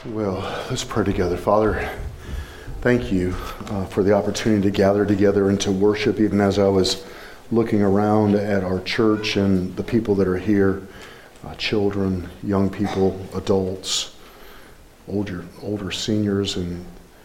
Well, let's pray together. Father, thank you for the opportunity to gather together and to worship, even as I was looking around at our church and the people that are here, children, young people, adults, older seniors, and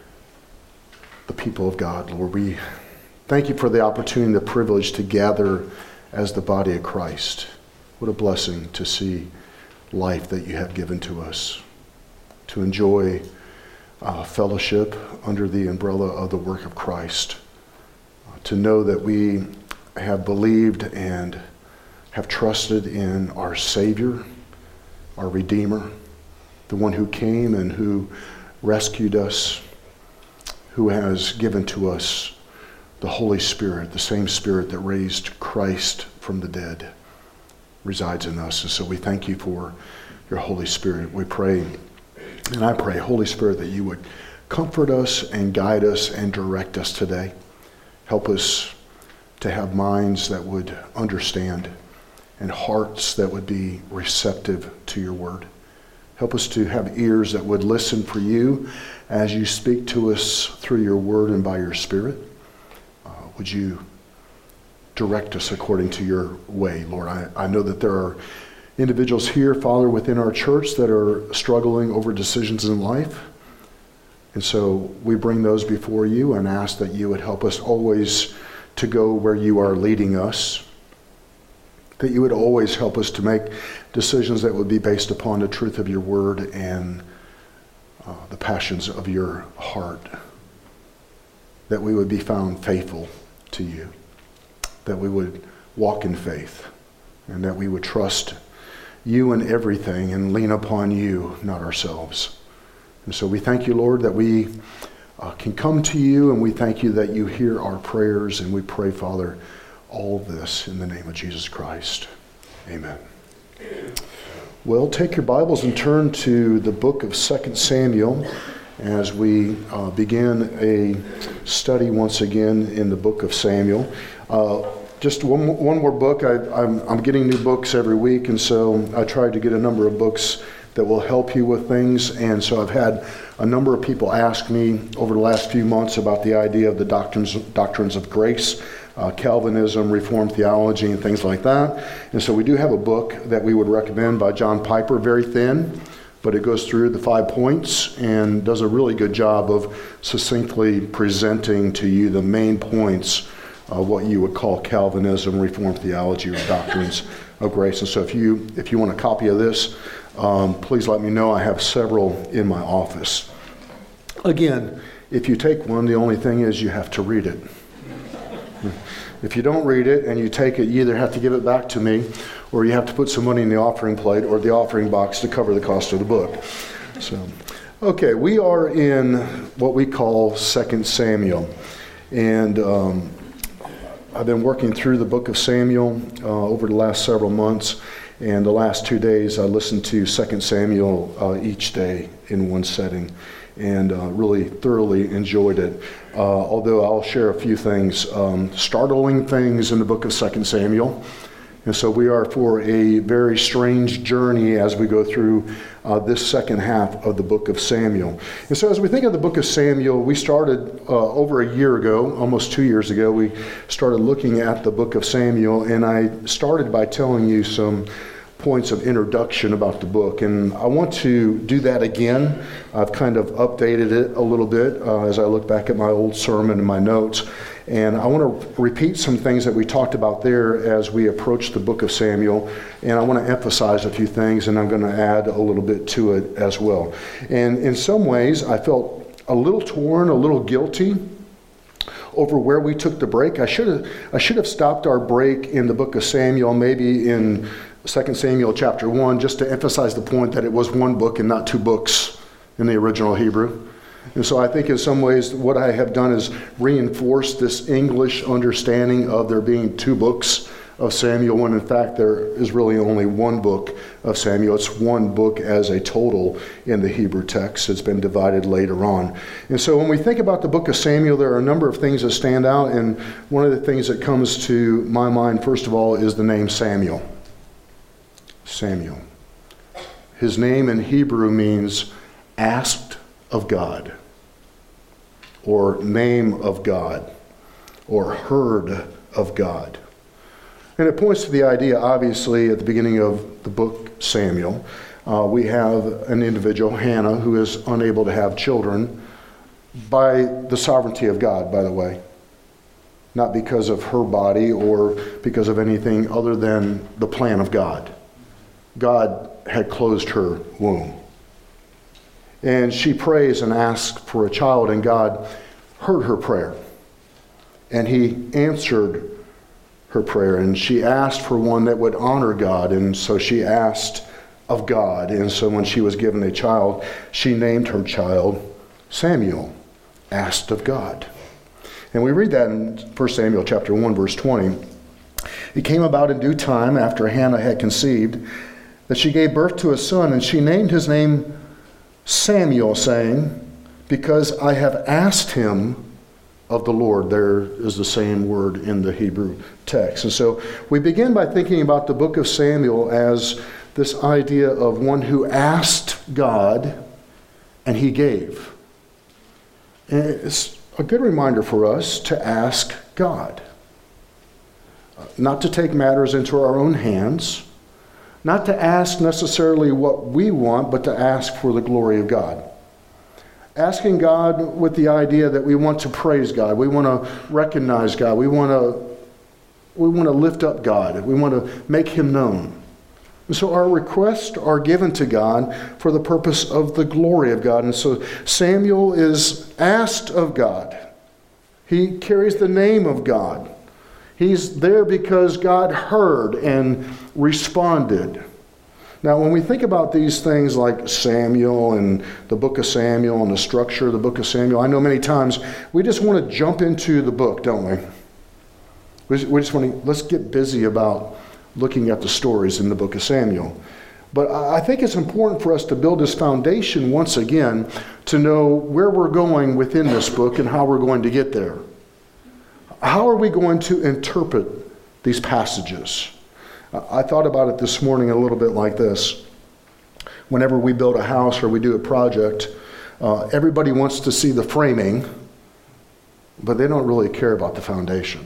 the people of God. Lord, we thank you for the opportunity and the privilege to gather as the body of Christ. What a blessing to see life that you have given to us, to enjoy fellowship under the umbrella of the work of Christ, to know that we have believed and have trusted in our Savior, our Redeemer, the one who came and who rescued us, who has given to us the Holy Spirit, the same Spirit that raised Christ from the dead, resides in us. And so we thank you for your Holy Spirit. We pray, and I pray, Holy Spirit, that you would comfort us and guide us and direct us today. Help us to have minds that would understand and hearts that would be receptive to your word. Help us to have ears that would listen for you as you speak to us through your word and by your Spirit. Would you direct us according to your way, Lord? I know that there are individuals here, Father, within our church that are struggling over decisions in life. And so we bring those before you and ask that you would help us always to go where you are leading us, that you would always help us to make decisions that would be based upon the truth of your word and the passions of your heart, that we would be found faithful to you, that we would walk in faith, and that we would trust you in everything and lean upon you, not ourselves. And so we thank you, Lord, that we can come to you, and we thank you that you hear our prayers, and we pray, Father, all of this in the name of Jesus Christ. Amen. Well, take your Bibles and turn to the book of 2 Samuel as we begin a study once again in the book of Samuel. Just one more book. I'm getting new books every week, and so I tried to get a number of books that will help you with things. And so I've had a number of people ask me over the last few months about the idea of the doctrines of grace, Calvinism, Reformed theology, and things like that. And so we do have a book that we would recommend by John Piper, very thin, but it goes through the 5 points and does a really good job of succinctly presenting to you the main points of what you would call Calvinism, Reformed theology, or doctrines of grace. And so if you want a copy of this, please let me know. I have several in my office. Again, if you take one, the only thing is you have to read it. If you don't read it and you take it, you either have to give it back to me, or you have to put some money in the offering plate or the offering box to cover the cost of the book. So, okay, we are in what we call 2 Samuel. And I've been working through the book of Samuel over the last several months. And the last 2 days, I listened to 2 Samuel each day in one setting, and really thoroughly enjoyed it. Although I'll share a few things, startling things in the book of 2 Samuel. And so we are for a very strange journey as we go through this second half of the book of Samuel. And so as we think of the book of Samuel, we started over a year ago, almost 2 years ago, we started looking at the book of Samuel, and I started by telling you some points of introduction about the book, and I want to do that again. I've kind of updated it a little bit as I look back at my old sermon and my notes, and I want to repeat some things that we talked about there as we approach the book of Samuel, and I want to emphasize a few things, and I'm going to add a little bit to it as well. And in some ways, I felt a little torn, a little guilty over where we took the break. I should have stopped our break in the book of Samuel, maybe in 2 Samuel chapter 1, just to emphasize the point that it was one book and not two books in the original Hebrew. And so I think in some ways what I have done is reinforce this English understanding of there being two books of Samuel, when in fact there is really only one book of Samuel. It's one book as a total in the Hebrew text. It's been divided later on. And so when we think about the book of Samuel, there are a number of things that stand out, and one of the things that comes to my mind, first of all, is the name Samuel. Samuel. His name in Hebrew means asked of God, or name of God, or heard of God. And it points to the idea, obviously, at the beginning of the book Samuel, we have an individual, Hannah, who is unable to have children by the sovereignty of God, by the way. Not because of her body or because of anything other than the plan of God. God had closed her womb. And she prays and asks for a child, and God heard her prayer. And he answered her prayer, and she asked for one that would honor God, and so she asked of God. And so when she was given a child, she named her child Samuel, asked of God. And we read that in 1 Samuel chapter 1, verse 20. It came about in due time, after Hannah had conceived, that she gave birth to a son, and she named his name Samuel, saying, because I have asked him of the Lord. There is the same word in the Hebrew text. And so we begin by thinking about the book of Samuel as this idea of one who asked God and he gave. And it's a good reminder for us to ask God. Not to take matters into our own hands. Not to ask necessarily what we want, but to ask for the glory of God. Asking God with the idea that we want to praise God. We want to recognize God. We want to lift up God. We want to make him known. And so our requests are given to God for the purpose of the glory of God. And so Samuel is asked of God. He carries the name of God. He's there because God heard and responded. Now, when we think about these things like Samuel and the book of Samuel and the structure of the book of Samuel, I know many times we just want to jump into the book, don't we? We just want to, let's get busy about looking at the stories in the book of Samuel. But I think it's important for us to build this foundation once again to know where we're going within this book and how we're going to get there. How are we going to interpret these passages? I thought about it this morning a little bit like this. Whenever we build a house or we do a project, everybody wants to see the framing, but they don't really care about the foundation.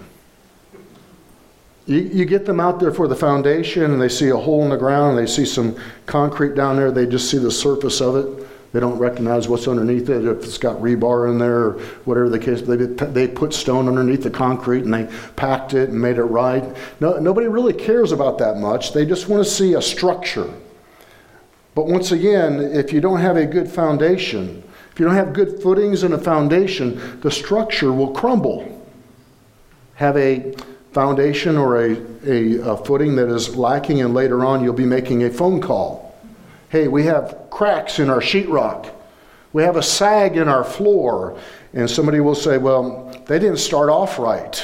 You get them out there for the foundation and they see a hole in the ground and they see some concrete down there. They just see the surface of it. They don't recognize what's underneath it, if it's got rebar in there or whatever the case. They put stone underneath the concrete and they packed it and made it right. Nobody really cares about that much. They just want to see a structure. But once again, if you don't have a good foundation, if you don't have good footings and a foundation, the structure will crumble. Have a foundation or a footing that is lacking, and later on you'll be making a phone call. Hey, we have cracks in our sheetrock. We have a sag in our floor. And somebody will say, well, they didn't start off right.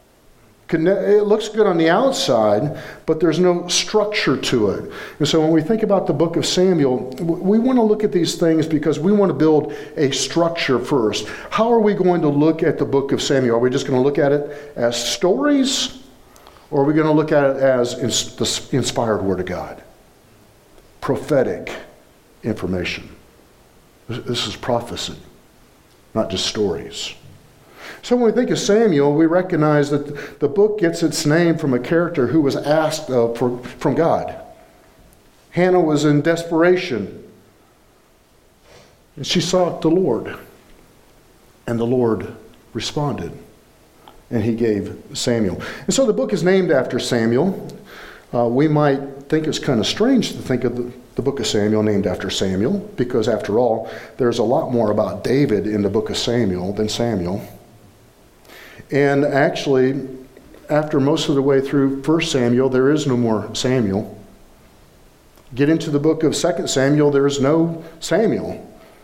It looks good on the outside, but there's no structure to it. And so when we think about the book of Samuel, we want to look at these things because we want to build a structure first. How are we going to look at the book of Samuel? Are we just going to look at it as stories? Or are we going to look at it as the inspired Word of God? Prophetic information. This is prophecy, not just stories. So when we think of Samuel, we recognize that the book gets its name from a character who was asked from God. Hannah was in desperation, and she sought the Lord, and the Lord responded, and he gave Samuel. And so the book is named after Samuel. We might think it's kind of strange to think of the book of Samuel named after Samuel, because after all, there's a lot more about David in the book of Samuel than Samuel. And actually, after most of the way through 1 Samuel, there is no more Samuel. Get into the book of 2 Samuel, there is no Samuel.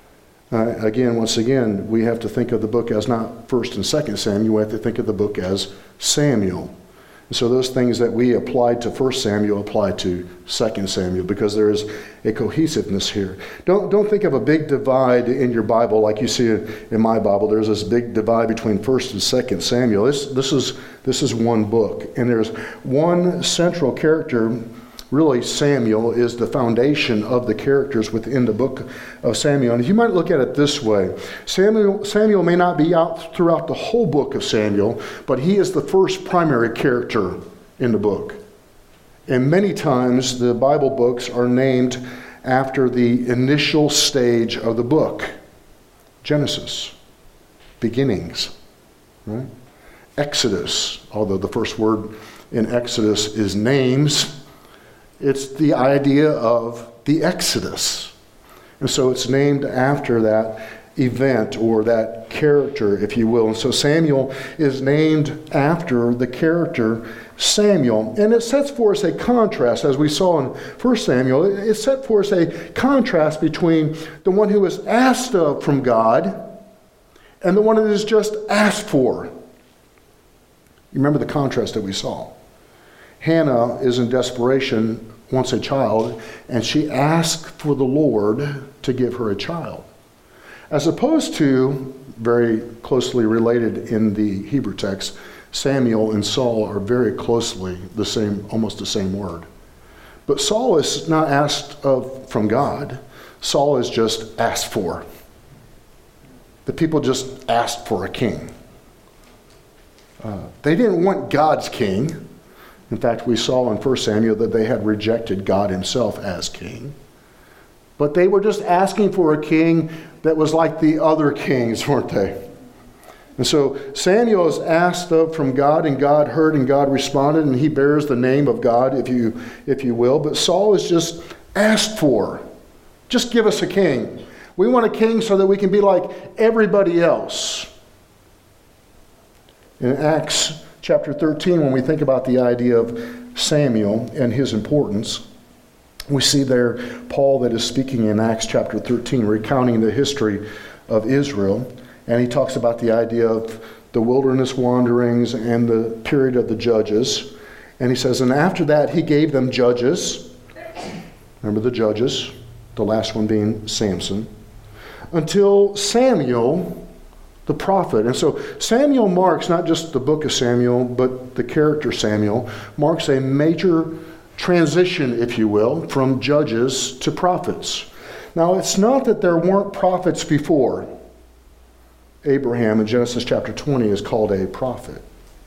Once again, we have to think of the book as not 1 and 2 Samuel. We have to think of the book as Samuel. So those things that we applied to 1 Samuel apply to 2 Samuel, because there is a cohesiveness here. Don't think of a big divide in your Bible like you see in my Bible. There's this big divide between 1 and 2 Samuel. This is one book, and there's one central character really Samuel is the foundation of the characters within the book of Samuel. And you might look at it this way. Samuel may not be out throughout the whole book of Samuel, but he is the first primary character in the book. And many times the Bible books are named after the initial stage of the book. Genesis, beginnings, right? Exodus, although the first word in Exodus is names, it's the idea of the Exodus. And so it's named after that event or that character, if you will. And so Samuel is named after the character Samuel. And it sets for us a contrast, as we saw in 1 Samuel, it set for us a contrast between the one who is asked of from God and the one that is just asked for. You remember the contrast that we saw. Hannah is in desperation, wants a child, and she asks for the Lord to give her a child. As opposed to, very closely related in the Hebrew text, Samuel and Saul are very closely the same, almost the same word. But Saul is not asked of from God. Saul is just asked for. The people just asked for a king. They didn't want God's king. In fact, we saw in 1 Samuel that they had rejected God himself as king. But they were just asking for a king that was like the other kings, weren't they? And so Samuel is asked of from God, and God heard and God responded, and he bears the name of God, if you will. But Saul is just asked for. Just give us a king. We want a king so that we can be like everybody else. In Acts chapter 13, when we think about the idea of Samuel and his importance, we see there Paul that is speaking in Acts chapter 13, recounting the history of Israel. And he talks about the idea of the wilderness wanderings and the period of the judges. And he says, and after that he gave them judges. Remember the judges, the last one being Samson. Until Samuel, the prophet. And so Samuel marks not just the book of Samuel, but the character Samuel, marks a major transition, if you will, from judges to prophets. Now, it's not that there weren't prophets before. Abraham in Genesis chapter 20 is called a prophet.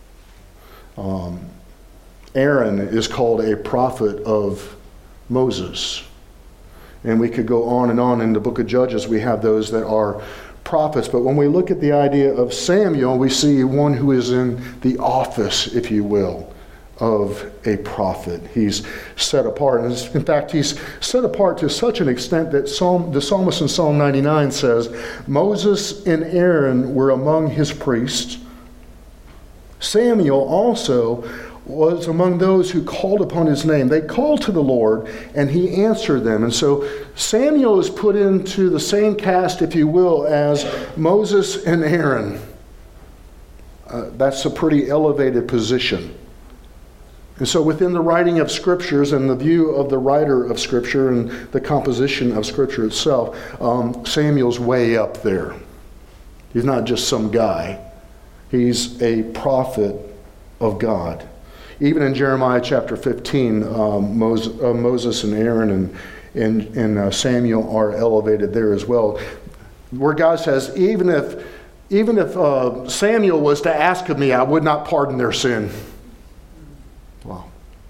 Aaron is called a prophet of Moses. And we could go on and on. In the book of Judges, we have those that are prophets. But when we look at the idea of Samuel, we see one who is in the office, if you will, of a prophet. He's set apart. And in fact, he's set apart to such an extent that the psalmist in Psalm 99 says, Moses and Aaron were among his priests. Samuel also was among those who called upon his name. They called to the Lord, and he answered them. And so Samuel is put into the same cast, if you will, as Moses and Aaron. That's a pretty elevated position. And so within the writing of scriptures and the view of the writer of scripture and the composition of scripture itself, Samuel's way up there. He's not just some guy. He's a prophet of God. Even in Jeremiah chapter 15, Moses and Aaron and Samuel are elevated there as well. Where God says, even if Samuel was to ask of me, I would not pardon their sin. Wow.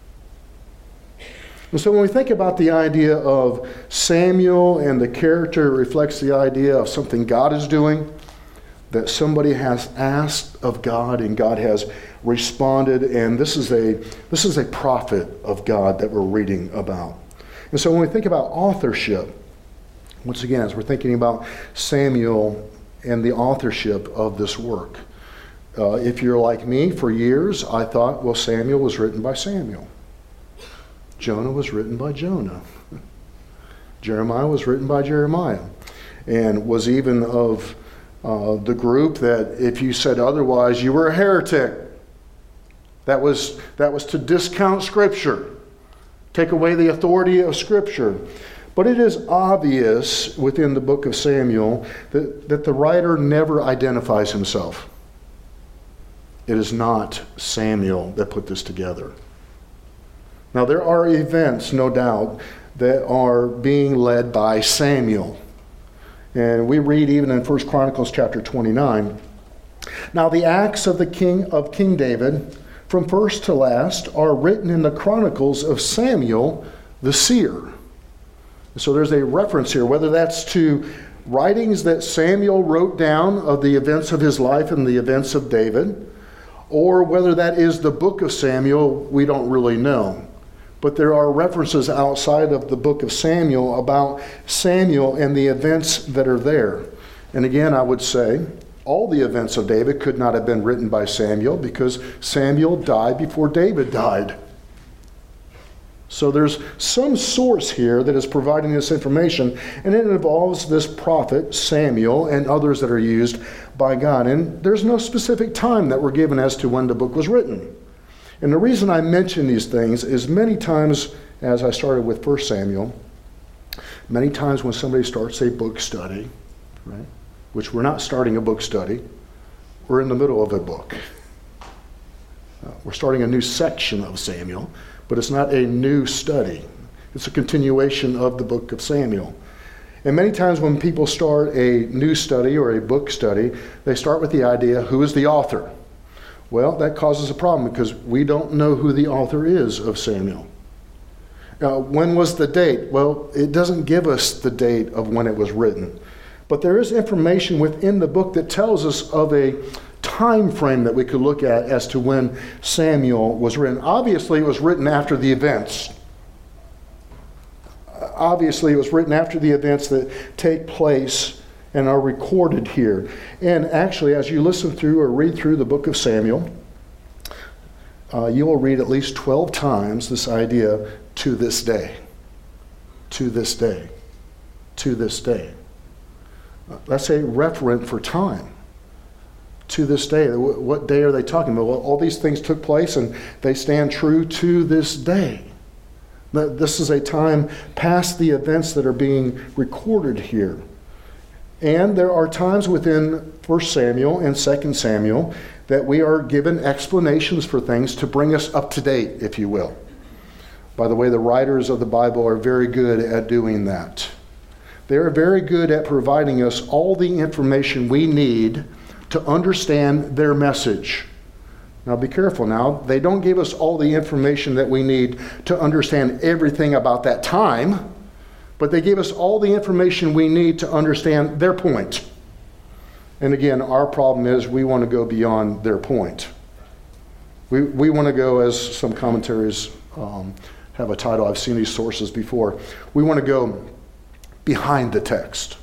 And so when we think about the idea of Samuel and the character, it reflects the idea of something God is doing, that somebody has asked of God and God has responded, and this is a prophet of God that we're reading about. And so when we think about authorship, once again, as we're thinking about Samuel and the authorship of this work, if you're like me, for years I thought, well, Samuel was written by Samuel. Jonah was written by Jonah. Jeremiah was written by Jeremiah. And was even of the group that if you said otherwise, you were a heretic. That was to discount Scripture, take away the authority of Scripture. But it is obvious within the book of Samuel that the writer never identifies himself. It is not Samuel that put this together. Now, there are events, no doubt, that are being led by Samuel. And we read even in 1 Chronicles chapter 29, "Now the acts of King David, from first to last, are written in the chronicles of Samuel the seer." So there's a reference here, whether that's to writings that Samuel wrote down of the events of his life and the events of David, or whether that is the book of Samuel, we don't really know. But there are references outside of the book of Samuel about Samuel and the events that are there. And again, I would say all the events of David could not have been written by Samuel because Samuel died before David died. So there's some source here that is providing this information, and it involves this prophet, Samuel, and others that are used by God. And there's no specific time that we're given as to when the book was written. And the reason I mention these things is many times, as I started with 1 Samuel, many times when somebody starts a book study, right, which we're not starting a book study, we're in the middle of a book. We're starting a new section of Samuel, but it's not a new study. It's a continuation of the book of Samuel. And many times when people start a new study or a book study, they start with the idea, who is the author? Well, that causes a problem because we don't know who the author is of Samuel. When was the date? Well, it doesn't give us the date of when it was written. But there is information within the book that tells us of a time frame that we could look at as to when Samuel was written. Obviously, it was written after the events. Obviously, it was written after the events that take place and are recorded here. And actually, as you listen through or read through the book of Samuel, you will read at least 12 times this idea, to this day, to this day, to this day. That's a referent for time. To this day. What day are they talking about? Well, all these things took place and they stand true to this day. This is a time past the events that are being recorded here. And there are times within 1 Samuel and 2 Samuel that we are given explanations for things to bring us up to date, if you will. By the way, the writers of the Bible are very good at doing that. They are very good at providing us all the information we need to understand their message. Now be careful now. They don't give us all the information that we need to understand everything about that time, but they give us all the information we need to understand their point. And again, our problem is we want to go beyond their point. We want to go, as some commentaries have a title, I've seen these sources before, we want to go behind the text.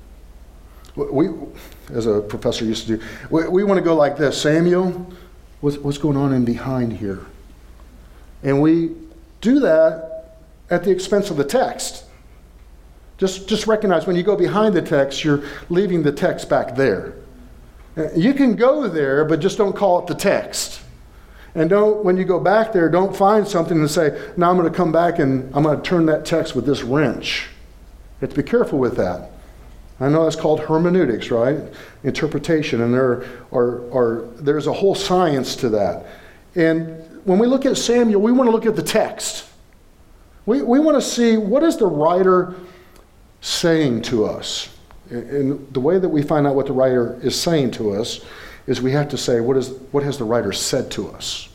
We, as a professor used to do, we want to go like this. Samuel, what's going on in behind here? And we do that at the expense of the text. Just recognize when you go behind the text, you're leaving the text back there. You can go there, but just don't call it the text. And when you go back there, don't find something and say, now I'm going to come back and I'm going to turn that text with this wrench. You have to be careful with that. I know that's called hermeneutics, right? Interpretation, and there's a whole science to that. And when we look at Samuel, we want to look at the text. We want to see, what is the writer saying to us? And the way that we find out what the writer is saying to us is we have to say, what has the writer said to us?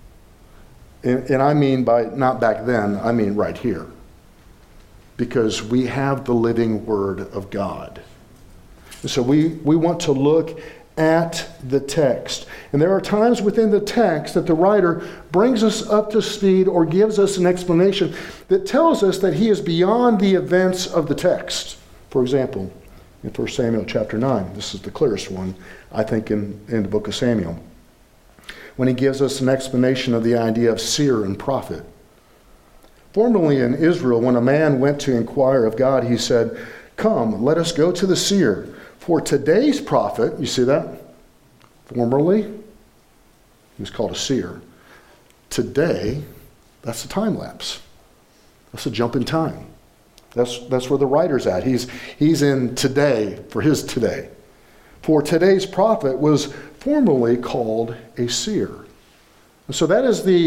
And I mean by not back then, I mean right here. Because we have the living Word of God. And so we want to look at the text. And there are times within the text that the writer brings us up to speed or gives us an explanation that tells us that he is beyond the events of the text. For example, in 1 Samuel chapter 9, this is the clearest one, I think, in the book of Samuel, when he gives us an explanation of the idea of seer and prophet. Formerly in Israel, when a man went to inquire of God, he said, "Come, let us go to the seer. For today's prophet," you see that? Formerly, he was called a seer. Today, that's a time lapse. That's a jump in time. That's where the writer's at. He's in today, for his today. For today's prophet was formerly called a seer. And so that is the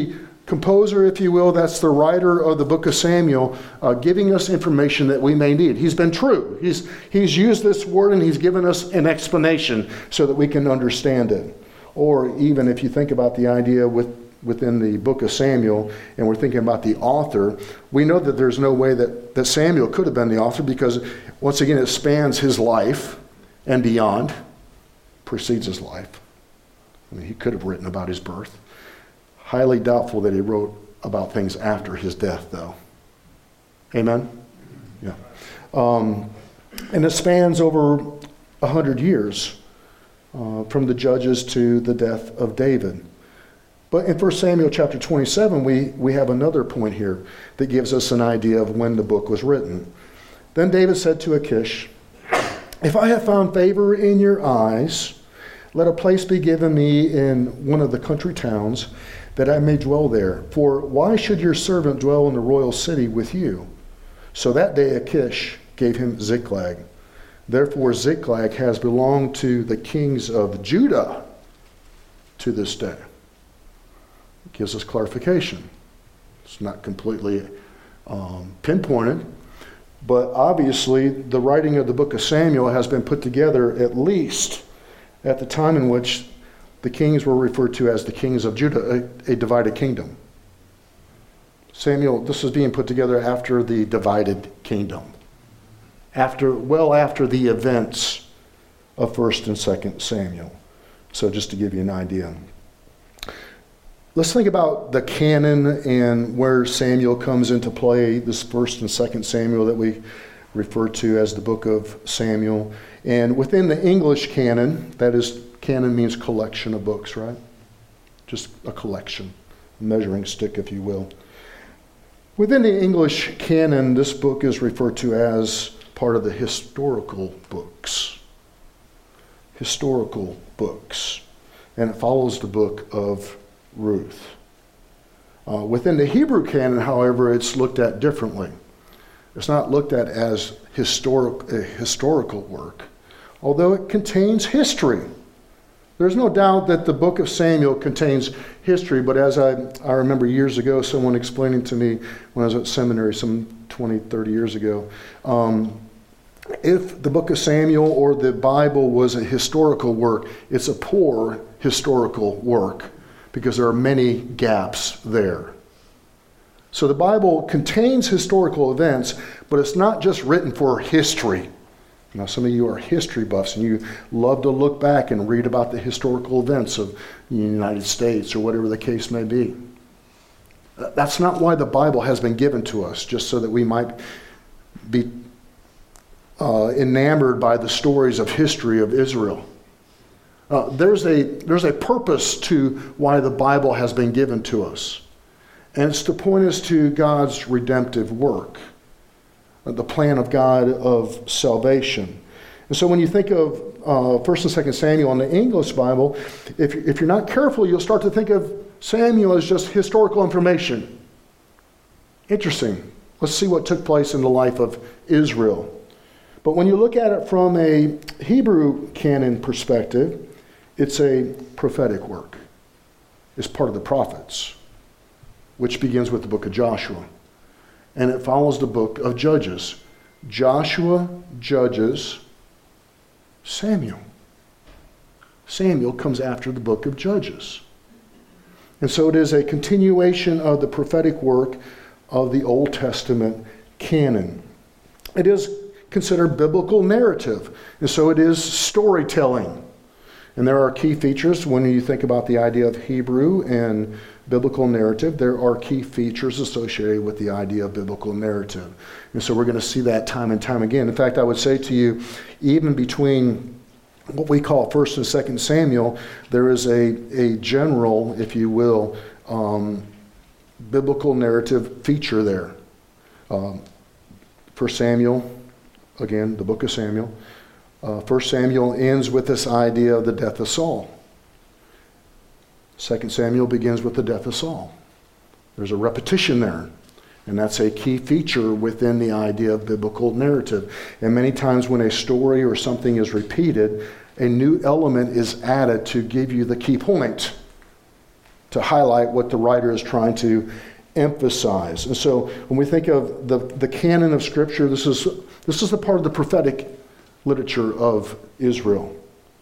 composer, if you will, that's the writer of the book of Samuel, giving us information that we may need. He's been true. He's used this word and he's given us an explanation so that we can understand it. Or even if you think about the idea within the book of Samuel, and we're thinking about the author, we know that there's no way that Samuel could have been the author, because once again it spans his life and beyond, precedes his life. I mean, he could have written about his birth. Highly doubtful that he wrote about things after his death, though. Amen? Yeah. And it spans over 100 years, from the Judges to the death of David. But in 1 Samuel chapter 27, we have another point here that gives us an idea of when the book was written. Then David said to Achish, "If I have found favor in your eyes, let a place be given me in one of the country towns, that I may dwell there. For why should your servant dwell in the royal city with you?" So that day Achish gave him Ziklag. Therefore Ziklag has belonged to the kings of Judah to this day. It gives us clarification. It's not completely pinpointed, but obviously the writing of the book of Samuel has been put together at least at the time in which the kings were referred to as the kings of Judah, a divided kingdom. Samuel, this is being put together after the divided kingdom, well after the events of 1st and 2nd Samuel. So just to give you an idea. Let's think about the canon and where Samuel comes into play, this 1st and 2nd Samuel that we refer to as the book of Samuel. And within the English canon, that is, canon means collection of books, right? Just a collection, a measuring stick, if you will. Within the English canon, this book is referred to as part of the historical books. Historical books. And it follows the book of Ruth. Within the Hebrew canon, however, it's looked at differently. It's not looked at as a historical work, although it contains history. There's no doubt that the book of Samuel contains history, but as I remember years ago, someone explaining to me when I was at seminary some 20, 30 years ago, if the book of Samuel or the Bible was a historical work, it's a poor historical work because there are many gaps there. So the Bible contains historical events, but it's not just written for history. Now, some of you are history buffs, and you love to look back and read about the historical events of the United States or whatever the case may be. That's not why the Bible has been given to us, just so that we might be enamored by the stories of history of Israel. There's a purpose to why the Bible has been given to us, and it's to point us to God's redemptive work, the plan of God of salvation. And so when you think of 1st and 2nd Samuel in the English Bible, if you're not careful, you'll start to think of Samuel as just historical information. Interesting. Let's see what took place in the life of Israel. But when you look at it from a Hebrew canon perspective, it's a prophetic work. It's part of the prophets, which begins with the book of Joshua. And it follows the book of Judges. Joshua, Judges, Samuel. Samuel comes after the book of Judges. And so it is a continuation of the prophetic work of the Old Testament canon. It is considered biblical narrative, and so it is storytelling. And there are key features when you think about the idea of Hebrew and biblical narrative. There are key features associated with the idea of biblical narrative. And so we're going to see that time and time again. In fact, I would say to you, even between what we call 1st and 2nd Samuel, there is a general, if you will, biblical narrative feature there. 1 Samuel, again, the book of Samuel. 1 Samuel ends with this idea of the death of Saul. 2 Samuel begins with the death of Saul. There's a repetition there. And that's a key feature within the idea of biblical narrative. And many times when a story or something is repeated, a new element is added to give you the key point. to highlight what the writer is trying to emphasize. And so when we think of the canon of Scripture, this is the part of the prophetic literature of Israel.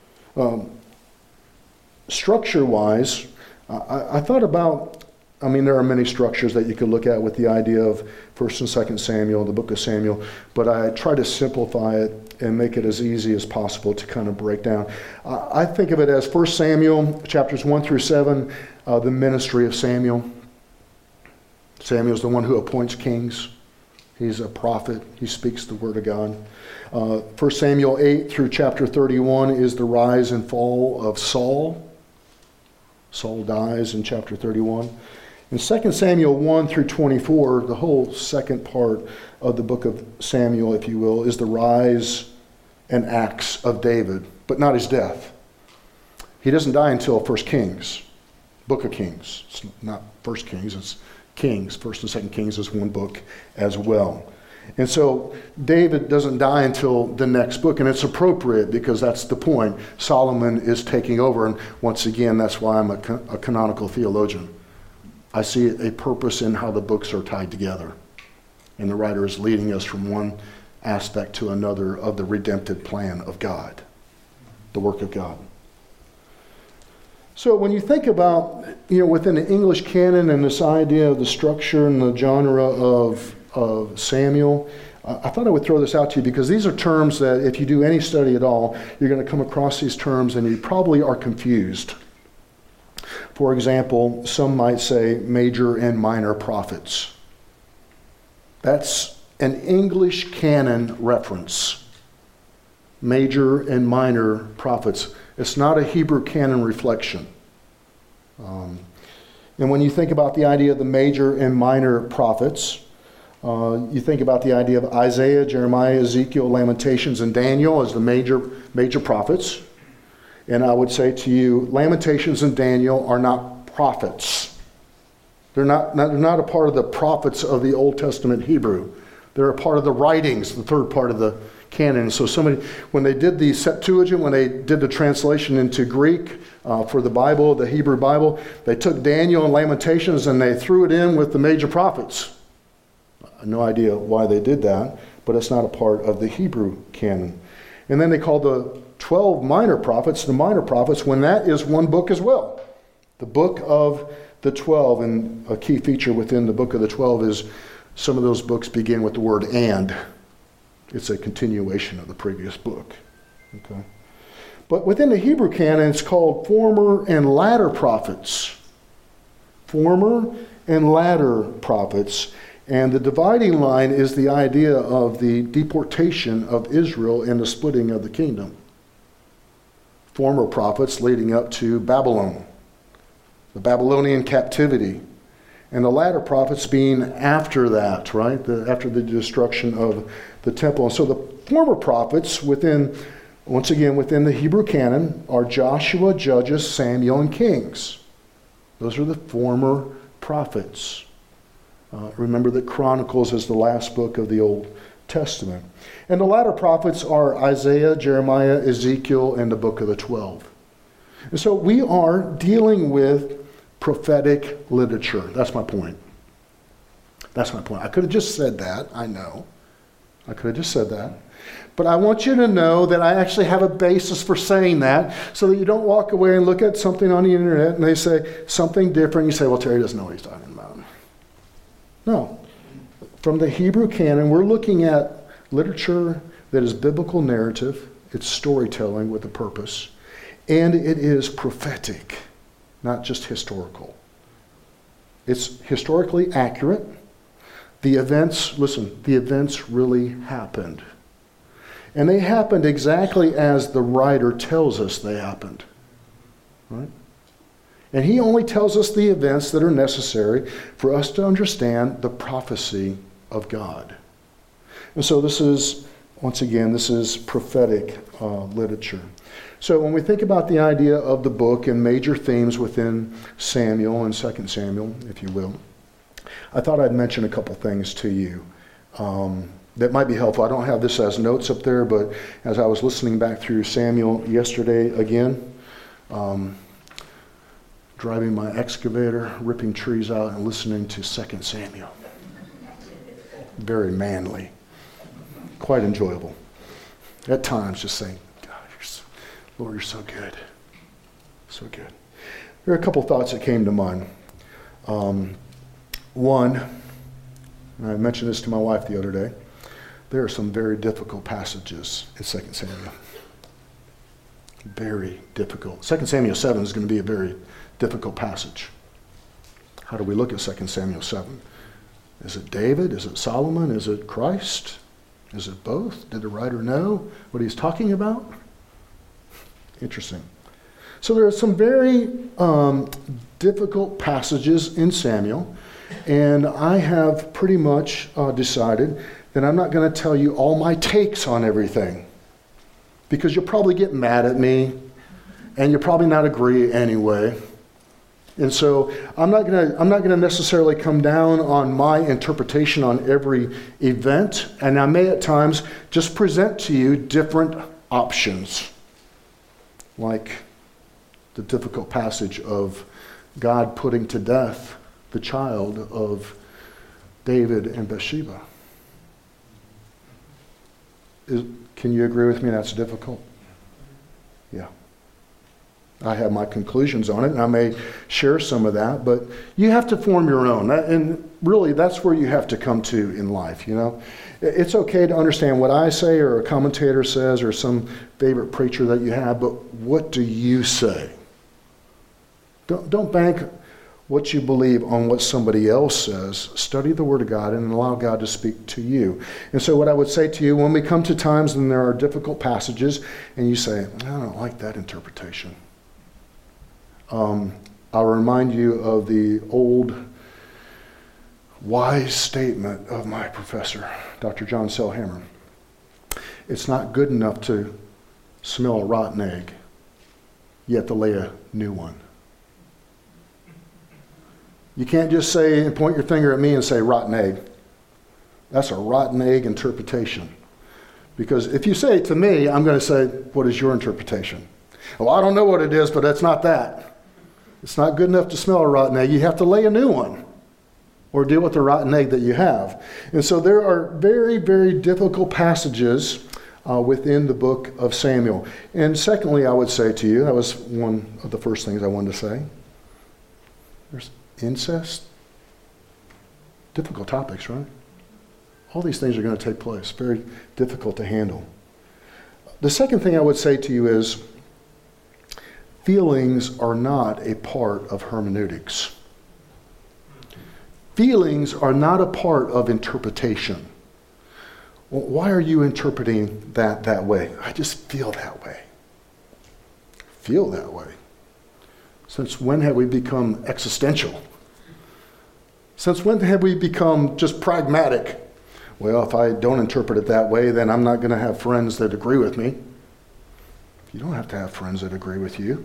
Structure-wise, I thought about, there are many structures that you could look at with the idea of 1st and 2nd Samuel, the book of Samuel, but I try to simplify it and make it as easy as possible to kind of break down. I think of it as 1 Samuel, chapters 1 through 7, the ministry of Samuel. Samuel's the one who appoints kings. He's a prophet. He speaks the word of God. 1 Samuel 8 through chapter 31 is the rise and fall of Saul. Saul dies in chapter 31. In 2 Samuel 1 through 24, the whole second part of the book of Samuel, if you will, is the rise and acts of David, but not his death. He doesn't die until 1 Kings, book of Kings. It's not 1 Kings, it's Kings. 1st and 2nd Kings is one book as well. And so David doesn't die until the next book, and it's appropriate because that's the point. Solomon is taking over, and once again, that's why I'm a canonical theologian. I see a purpose in how the books are tied together, and the writer is leading us from one aspect to another of the redemptive plan of God, the work of God. So when you think about, within the English canon and this idea of the structure and the genre of Samuel, I thought I would throw this out to you because these are terms that if you do any study at all, you're going to come across these terms and you probably are confused. For example, some might say major and minor prophets. That's an English canon reference. Major and minor prophets. It's not a Hebrew canon reflection. And when you think about the idea of the major and minor prophets, you think about the idea of Isaiah, Jeremiah, Ezekiel, Lamentations, and Daniel as the major prophets. And I would say to you, Lamentations and Daniel are not prophets. They're not a part of the prophets of the Old Testament Hebrew. They're a part of the writings, the third part of the canon. So when they did the Septuagint, when they did the translation into Greek for the Bible, the Hebrew Bible, they took Daniel and Lamentations and they threw it in with the major prophets. No idea why they did that, but it's not a part of the Hebrew canon. And then they called the 12 minor prophets the minor prophets, when that is one book as well. The book of the 12, and a key feature within the book of the 12 is some of those books begin with the word "and." It's a continuation of the previous book. Okay. But within the Hebrew canon, it's called former and latter prophets. Former and latter prophets. And the dividing line is the idea of the deportation of Israel and the splitting of the kingdom. Former prophets leading up to Babylon, the Babylonian captivity. And the latter prophets being after that, right? After the destruction of the temple. And so the former prophets once again within the Hebrew canon are Joshua, Judges, Samuel, and Kings. Those are the former prophets. Remember that Chronicles is the last book of the Old Testament. And the latter prophets are Isaiah, Jeremiah, Ezekiel, and the book of the 12. And so we are dealing with prophetic literature. That's my point. That's my point. I could have just said that. I know. I could have just said that. But I want you to know that I actually have a basis for saying that so that you don't walk away and look at something on the internet and they say something different. You say, well, Terry doesn't know what he's talking about. No. From the Hebrew canon, we're looking at literature that is biblical narrative. It's storytelling with a purpose. And it is prophetic, not just historical. It's historically accurate. The events really happened. And they happened exactly as the writer tells us they happened. Right? And he only tells us the events that are necessary for us to understand the prophecy of God. And so this is prophetic literature. So when we think about the idea of the book and major themes within Samuel and 2 Samuel, if you will, I thought I'd mention a couple things to you that might be helpful. I don't have this as notes up there, but as I was listening back through Samuel yesterday again, driving my excavator, ripping trees out, and listening to 2 Samuel. Very manly. Quite enjoyable. At times, just saying, God, Lord, you're so good. So good. There are a couple thoughts that came to mind. One, and I mentioned this to my wife the other day, there are some very difficult passages in 2 Samuel. Very difficult. 2 Samuel 7 is going to be a very difficult passage. How do we look at 2 Samuel 7? Is it David? Is it Solomon? Is it Christ? Is it both? Did the writer know what he's talking about? Interesting. So there are some very difficult passages in Samuel, and I have pretty much decided that I'm not going to tell you all my takes on everything, because you'll probably get mad at me, and you'll probably not agree anyway. And so I'm not going to necessarily come down on my interpretation on every event, and I may at times just present to you different options, like the difficult passage of God putting to death the child of David and Bathsheba. Can you agree with me that's difficult? Yeah. I have my conclusions on it, and I may share some of that, but you have to form your own. And really, that's where you have to come to in life, you know. It's okay to understand what I say or a commentator says or some favorite preacher that you have, but what do you say? Don't bank what you believe on what somebody else says. Study the Word of God and allow God to speak to you. And so what I would say to you, when we come to times when there are difficult passages and you say, I don't like that interpretation, I'll remind you of the old wise statement of my professor, Dr. John Selhammer. It's not good enough to smell a rotten egg, yet to lay a new one. You can't just say and point your finger at me and say rotten egg. That's a rotten egg interpretation. Because if you say it to me, I'm going to say, what is your interpretation? Well, I don't know what it is, but that's not that. It's not good enough to smell a rotten egg. You have to lay a new one or deal with the rotten egg that you have. And so there are very, very difficult passages within the book of Samuel. And secondly, I would say to you, that was one of the first things I wanted to say. There's incest. Difficult topics, right? All these things are going to take place. Very difficult to handle. The second thing I would say to you is, feelings are not a part of hermeneutics. Feelings are not a part of interpretation. Well, why are you interpreting that way? I just feel that way. Feel that way. Since when have we become existential? Since when have we become just pragmatic? Well, if I don't interpret it that way, then I'm not going to have friends that agree with me. You don't have to have friends that agree with you.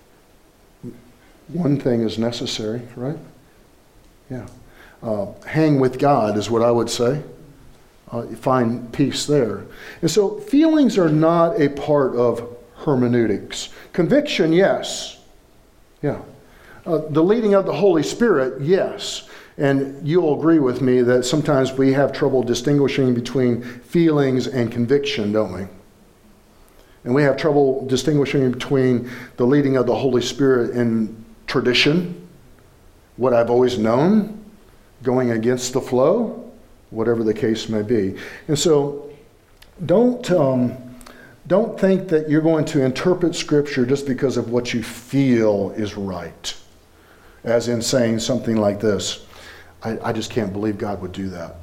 One thing is necessary, right? Yeah. Hang with God is what I would say. You find peace there. And so feelings are not a part of hermeneutics. Conviction, yes. Yeah. The leading of the Holy Spirit, yes. And you'll agree with me that sometimes we have trouble distinguishing between feelings and conviction, don't we? And we have trouble distinguishing between the leading of the Holy Spirit in tradition, what I've always known, going against the flow, whatever the case may be. And so don't think that you're going to interpret Scripture just because of what you feel is right. As in saying something like this, I just can't believe God would do that.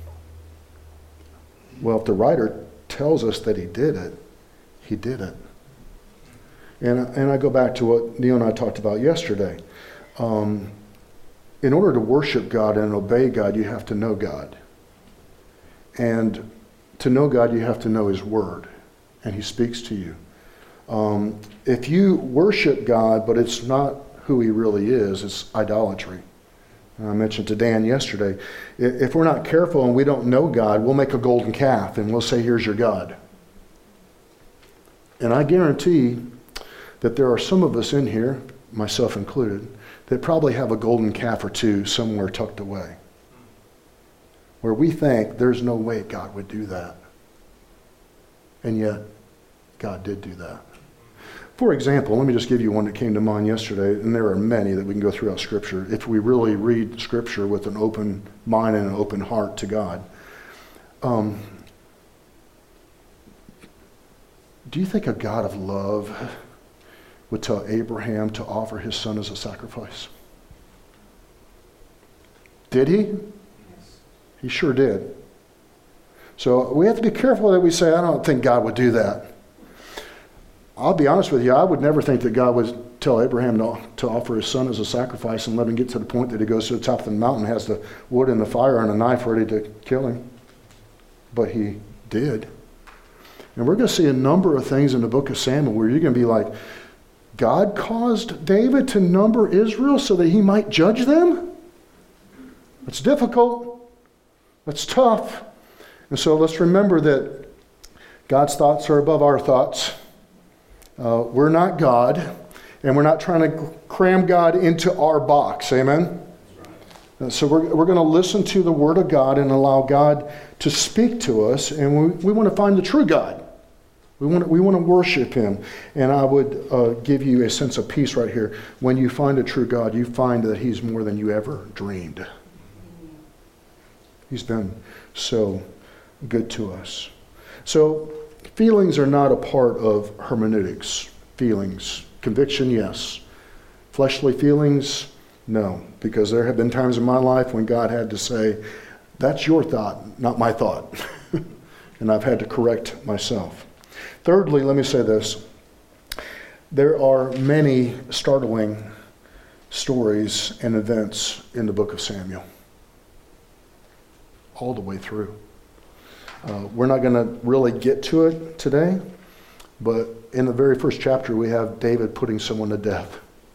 Well, if the writer tells us that he did it, he did it. And I go back to what Neil and I talked about yesterday. In order to worship God and obey God, you have to know God. And to know God, you have to know His Word. And He speaks to you. If you worship God, but it's not who He really is, it's idolatry. And I mentioned to Dan yesterday, if we're not careful and we don't know God, we'll make a golden calf and we'll say, here's your God. And I guarantee that there are some of us in here, myself included, that probably have a golden calf or two somewhere tucked away, where we think there's no way God would do that. And yet, God did do that. For example, let me just give you one that came to mind yesterday, and there are many that we can go throughout Scripture. If we really read Scripture with an open mind and an open heart to God, do you think a God of love would tell Abraham to offer his son as a sacrifice? Did he? Yes. He sure did. So we have to be careful that we say, I don't think God would do that. I'll be honest with you, I would never think that God would tell Abraham to offer his son as a sacrifice and let him get to the point that he goes to the top of the mountain, has the wood and the fire and a knife ready to kill him. But he did. And we're going to see a number of things in the book of Samuel where you're going to be like, God caused David to number Israel so that he might judge them? That's difficult. That's tough. And so let's remember that God's thoughts are above our thoughts. We're not God, and we're not trying to cram God into our box. Amen? So we're going to listen to the Word of God and allow God to speak to us, and we want to find the true God. We want to worship Him. And I would give you a sense of peace right here. When you find a true God, you find that He's more than you ever dreamed. He's been so good to us. So feelings are not a part of hermeneutics. Feelings. Conviction, yes. Fleshly feelings, no. Because there have been times in my life when God had to say, that's your thought, not my thought. And I've had to correct myself. Thirdly, let me say this. There are many startling stories and events in the book of Samuel. All the way through. We're not going to really get to it today, but in the very first chapter we have David putting someone to death.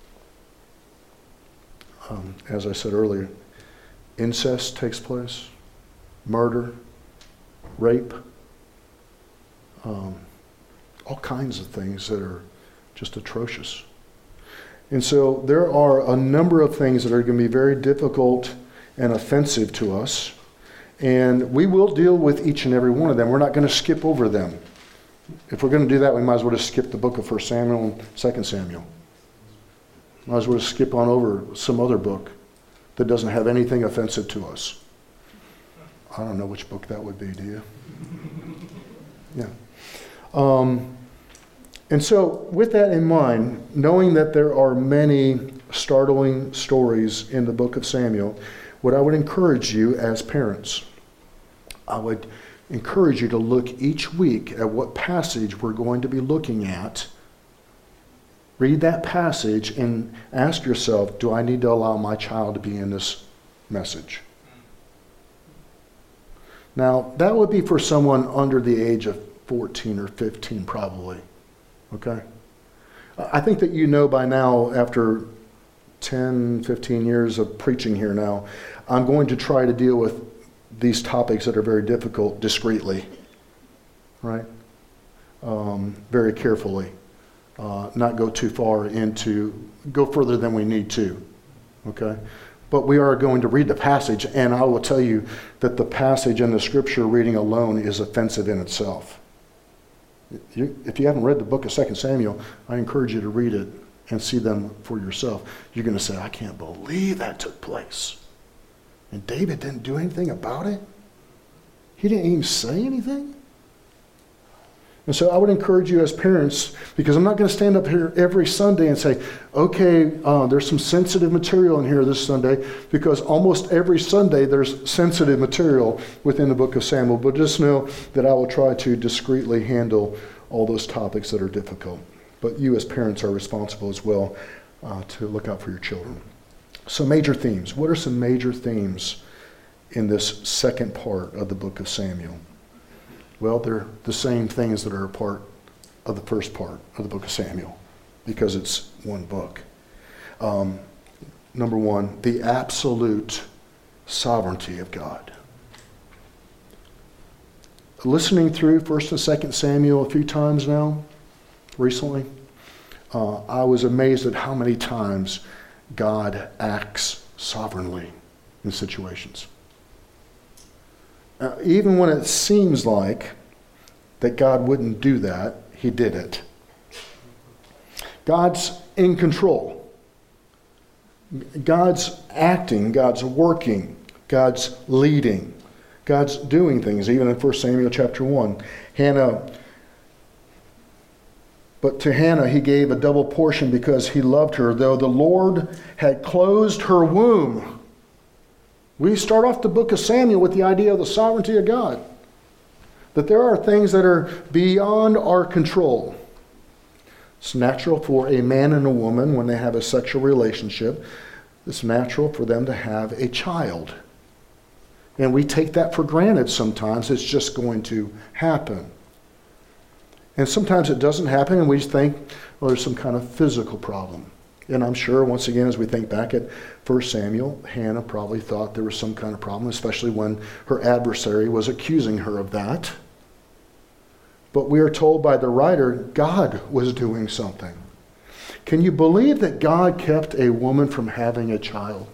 As I said earlier, incest takes place, murder, rape, all kinds of things that are just atrocious. And so there are a number of things that are going to be very difficult and offensive to us. And we will deal with each and every one of them. We're not going to skip over them. If we're going to do that, we might as well just skip the book of 1 Samuel and 2 Samuel. Might as well just skip on over some other book that doesn't have anything offensive to us. I don't know which book that would be, do you? Yeah. And so with that in mind, knowing that there are many startling stories in the book of Samuel, what I would encourage you as parents, I would encourage you to look each week at what passage we're going to be looking at. Read that passage and ask yourself, do I need to allow my child to be in this message? Now, that would be for someone under the age of 14 or 15 probably. Okay? I think that you know by now, after 10, 15 years of preaching here now, I'm going to try to deal with these topics that are very difficult discreetly, right? Very carefully. Not go too far go further than we need to, okay? But we are going to read the passage, and I will tell you that the passage in the scripture reading alone is offensive in itself. If you haven't read the book of 2 Samuel, I encourage you to read it and see them for yourself. You're going to say, I can't believe that took place. And David didn't do anything about it? He didn't even say anything? And so I would encourage you as parents, because I'm not going to stand up here every Sunday and say, okay, there's some sensitive material in here this Sunday, because almost every Sunday there's sensitive material within the book of Samuel. But just know that I will try to discreetly handle all those topics that are difficult. But you as parents are responsible as well to look out for your children. So major themes. What are some major themes in this second part of the book of Samuel? Well, they're the same things that are a part of the first part of the book of Samuel, because it's one book. Number one, the absolute sovereignty of God. Listening through 1 and 2 Samuel a few times now, recently, I was amazed at how many times God acts sovereignly in situations. Even when it seems like that God wouldn't do that, he did it. God's in control. God's acting, God's working, God's leading, God's doing things. Even in 1 Samuel chapter 1, but to Hannah he gave a double portion because he loved her, though the Lord had closed her womb. We start off the book of Samuel with the idea of the sovereignty of God. That there are things that are beyond our control. It's natural for a man and a woman, when they have a sexual relationship, it's natural for them to have a child. And we take that for granted sometimes. It's just going to happen. And sometimes it doesn't happen and we just think, well, there's some kind of physical problem. And I'm sure, once again, as we think back at 1 Samuel, Hannah probably thought there was some kind of problem, especially when her adversary was accusing her of that. But we are told by the writer, God was doing something. Can you believe that God kept a woman from having a child?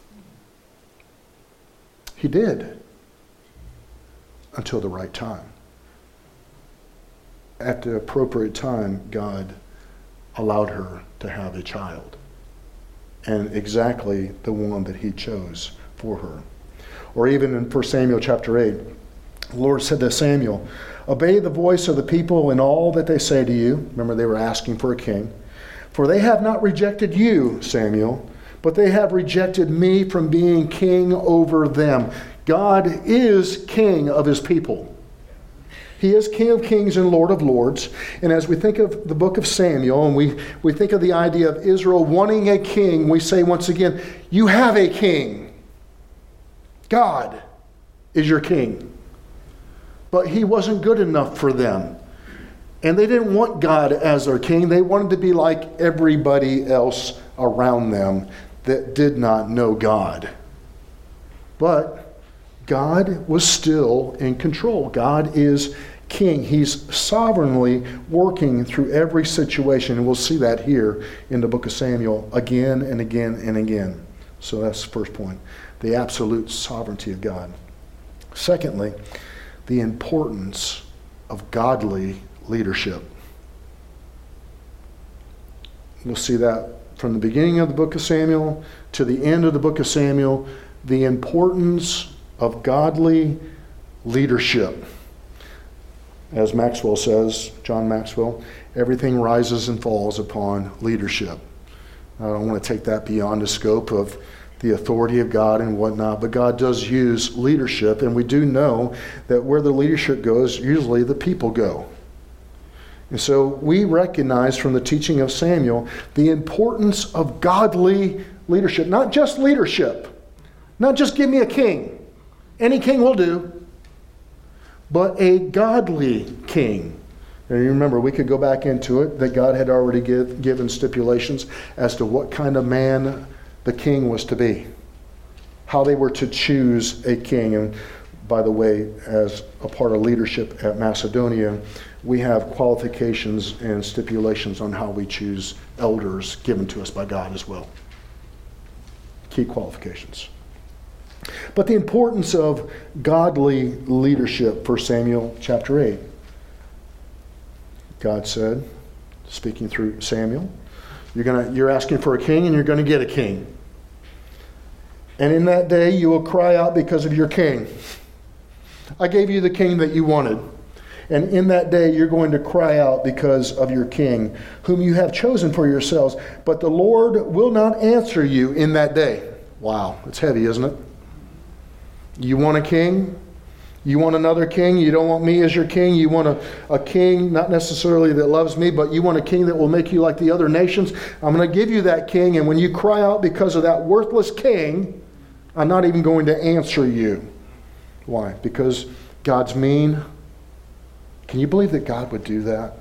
He did. Until the right time. At the appropriate time, God allowed her to have a child. And exactly the one that he chose for her. Or even in 1 Samuel chapter 8, the Lord said to Samuel, obey the voice of the people in all that they say to you. Remember, they were asking for a king. For they have not rejected you, Samuel, but they have rejected me from being king over them. God is king of his people. He is King of Kings and Lord of Lords. And as we think of the book of Samuel, and we think of the idea of Israel wanting a king, we say once again, you have a king. God is your king. But he wasn't good enough for them. And they didn't want God as their king. They wanted to be like everybody else around them that did not know God. But God was still in control. God is king. He's sovereignly working through every situation. And we'll see that here in the book of Samuel again and again and again. So that's the first point. The absolute sovereignty of God. Secondly, the importance of godly leadership. We'll see that from the beginning of the book of Samuel to the end of the book of Samuel, the importance of godly leadership. As Maxwell says, John Maxwell, everything rises and falls upon leadership. I don't want to take that beyond the scope of the authority of God and whatnot, but God does use leadership, and we do know that where the leadership goes, usually the people go. And so we recognize from the teaching of Samuel the importance of godly leadership. Not just leadership. Not just give me a king. Any king will do. But a godly king. And you remember, we could go back into it, that God had already given stipulations as to what kind of man the king was to be. How they were to choose a king. And by the way, as a part of leadership at Macedonia, we have qualifications and stipulations on how we choose elders given to us by God as well. Key qualifications. But the importance of godly leadership, 1 Samuel chapter 8. God said, speaking through Samuel, you're asking for a king and you're going to get a king. And in that day you will cry out because of your king. I gave you the king that you wanted. And in that day you're going to cry out because of your king, whom you have chosen for yourselves. But the Lord will not answer you in that day. Wow, it's heavy, isn't it? You want a king? You want another king? You don't want me as your king? You want a king, not necessarily that loves me, but you want a king that will make you like the other nations? I'm going to give you that king, and when you cry out because of that worthless king, I'm not even going to answer you. Why? Because God's mean? Can you believe that God would do that?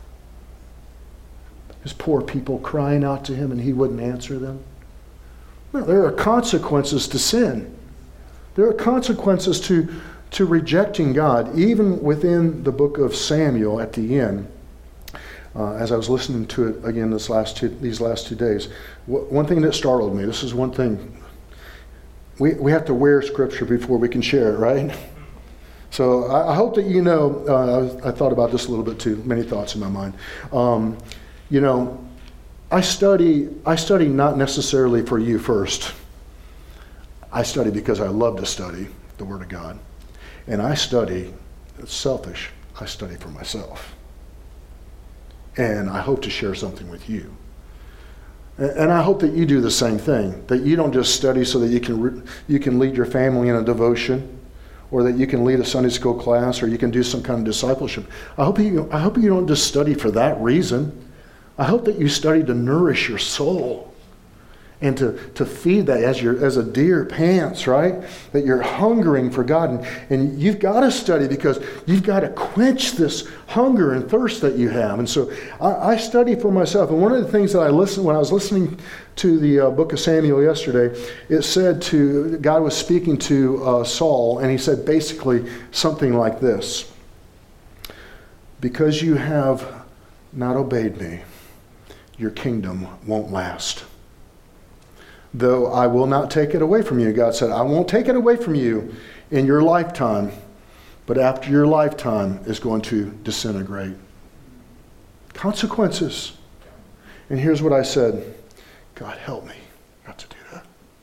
His poor people crying out to him and he wouldn't answer them? No, there are consequences to sin. There are consequences to rejecting God. Even within the book of Samuel at the end, as I was listening to it again these last 2 days, one thing that startled me, this is one thing, we have to wear Scripture before we can share it, right? So I hope that you know, I thought about this a little bit too, many thoughts in my mind. You know, I study not necessarily for you first. I study because I love to study the Word of God. And I study, it's selfish, I study for myself. And I hope to share something with you. And I hope that you do the same thing, that you don't just study so that you can lead your family in a devotion, or that you can lead a Sunday school class, or you can do some kind of discipleship. I hope you don't just study for that reason. I hope that you study to nourish your soul and to feed that as a deer pants, right? That you're hungering for God. And you've got to study because you've got to quench this hunger and thirst that you have. And so I study for myself. And one of the things that when I was listening to the book of Samuel yesterday, it said God was speaking to Saul, and he said basically something like this: because you have not obeyed me, your kingdom won't last. Though I will not take it away from you. God said, I won't take it away from you in your lifetime, but after your lifetime is going to disintegrate. Consequences. And here's what I said: God, help me not to do that.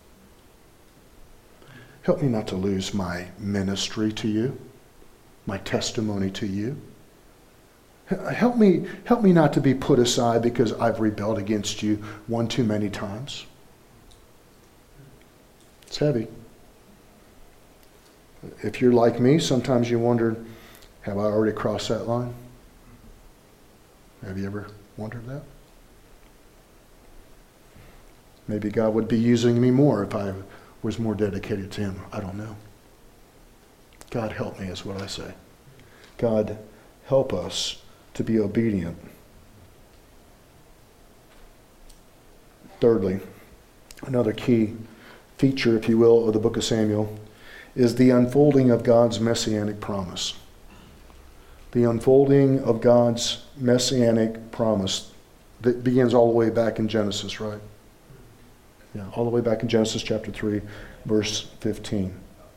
Help me not to lose my ministry to you, my testimony to you. Help me not to be put aside because I've rebelled against you one too many times. It's heavy. If you're like me, sometimes you wonder, have I already crossed that line? Have you ever wondered that? Maybe God would be using me more if I was more dedicated to Him. I don't know. God help me is what I say. God help us to be obedient. Thirdly, another key feature, if you will, of the book of Samuel is the unfolding of God's messianic promise. The unfolding of God's messianic promise that begins all the way back in Genesis, right? Yeah, all the way back in Genesis chapter 3, verse 15.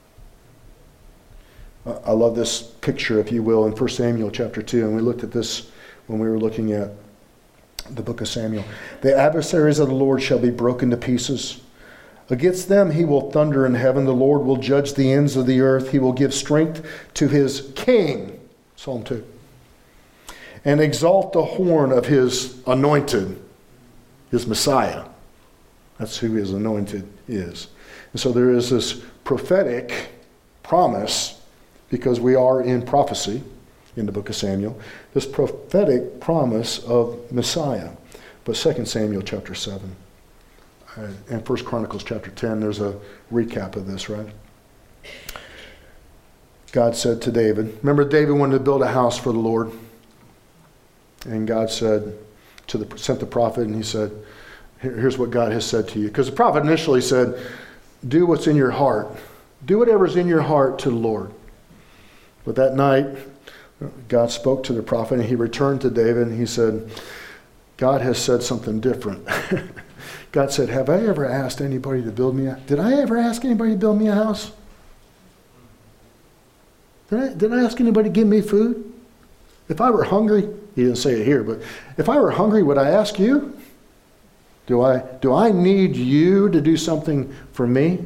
I love this picture, if you will, in 1 Samuel chapter 2, and we looked at this when we were looking at the book of Samuel. The adversaries of the Lord shall be broken to pieces. Against them he will thunder in heaven. The Lord will judge the ends of the earth. He will give strength to his king, Psalm 2, and exalt the horn of his anointed, his Messiah. That's who his anointed is. And so there is this prophetic promise, because we are in prophecy in the book of Samuel, this prophetic promise of Messiah. But 2 Samuel chapter 7 and 1 Chronicles chapter 10, there's a recap of this, right? God said to David, remember David wanted to build a house for the Lord. And God said, sent the prophet, and he said, here's what God has said to you. Because the prophet initially said, do what's in your heart. Do whatever's in your heart to the Lord. But that night, God spoke to the prophet, and he returned to David, and he said, God has said something different. God said, have I ever asked anybody to build me did I ever ask anybody to build me a house? Did I ask anybody to give me food? If I were hungry, he didn't say it here, but if I were hungry, would I ask you? Do I need you to do something for me?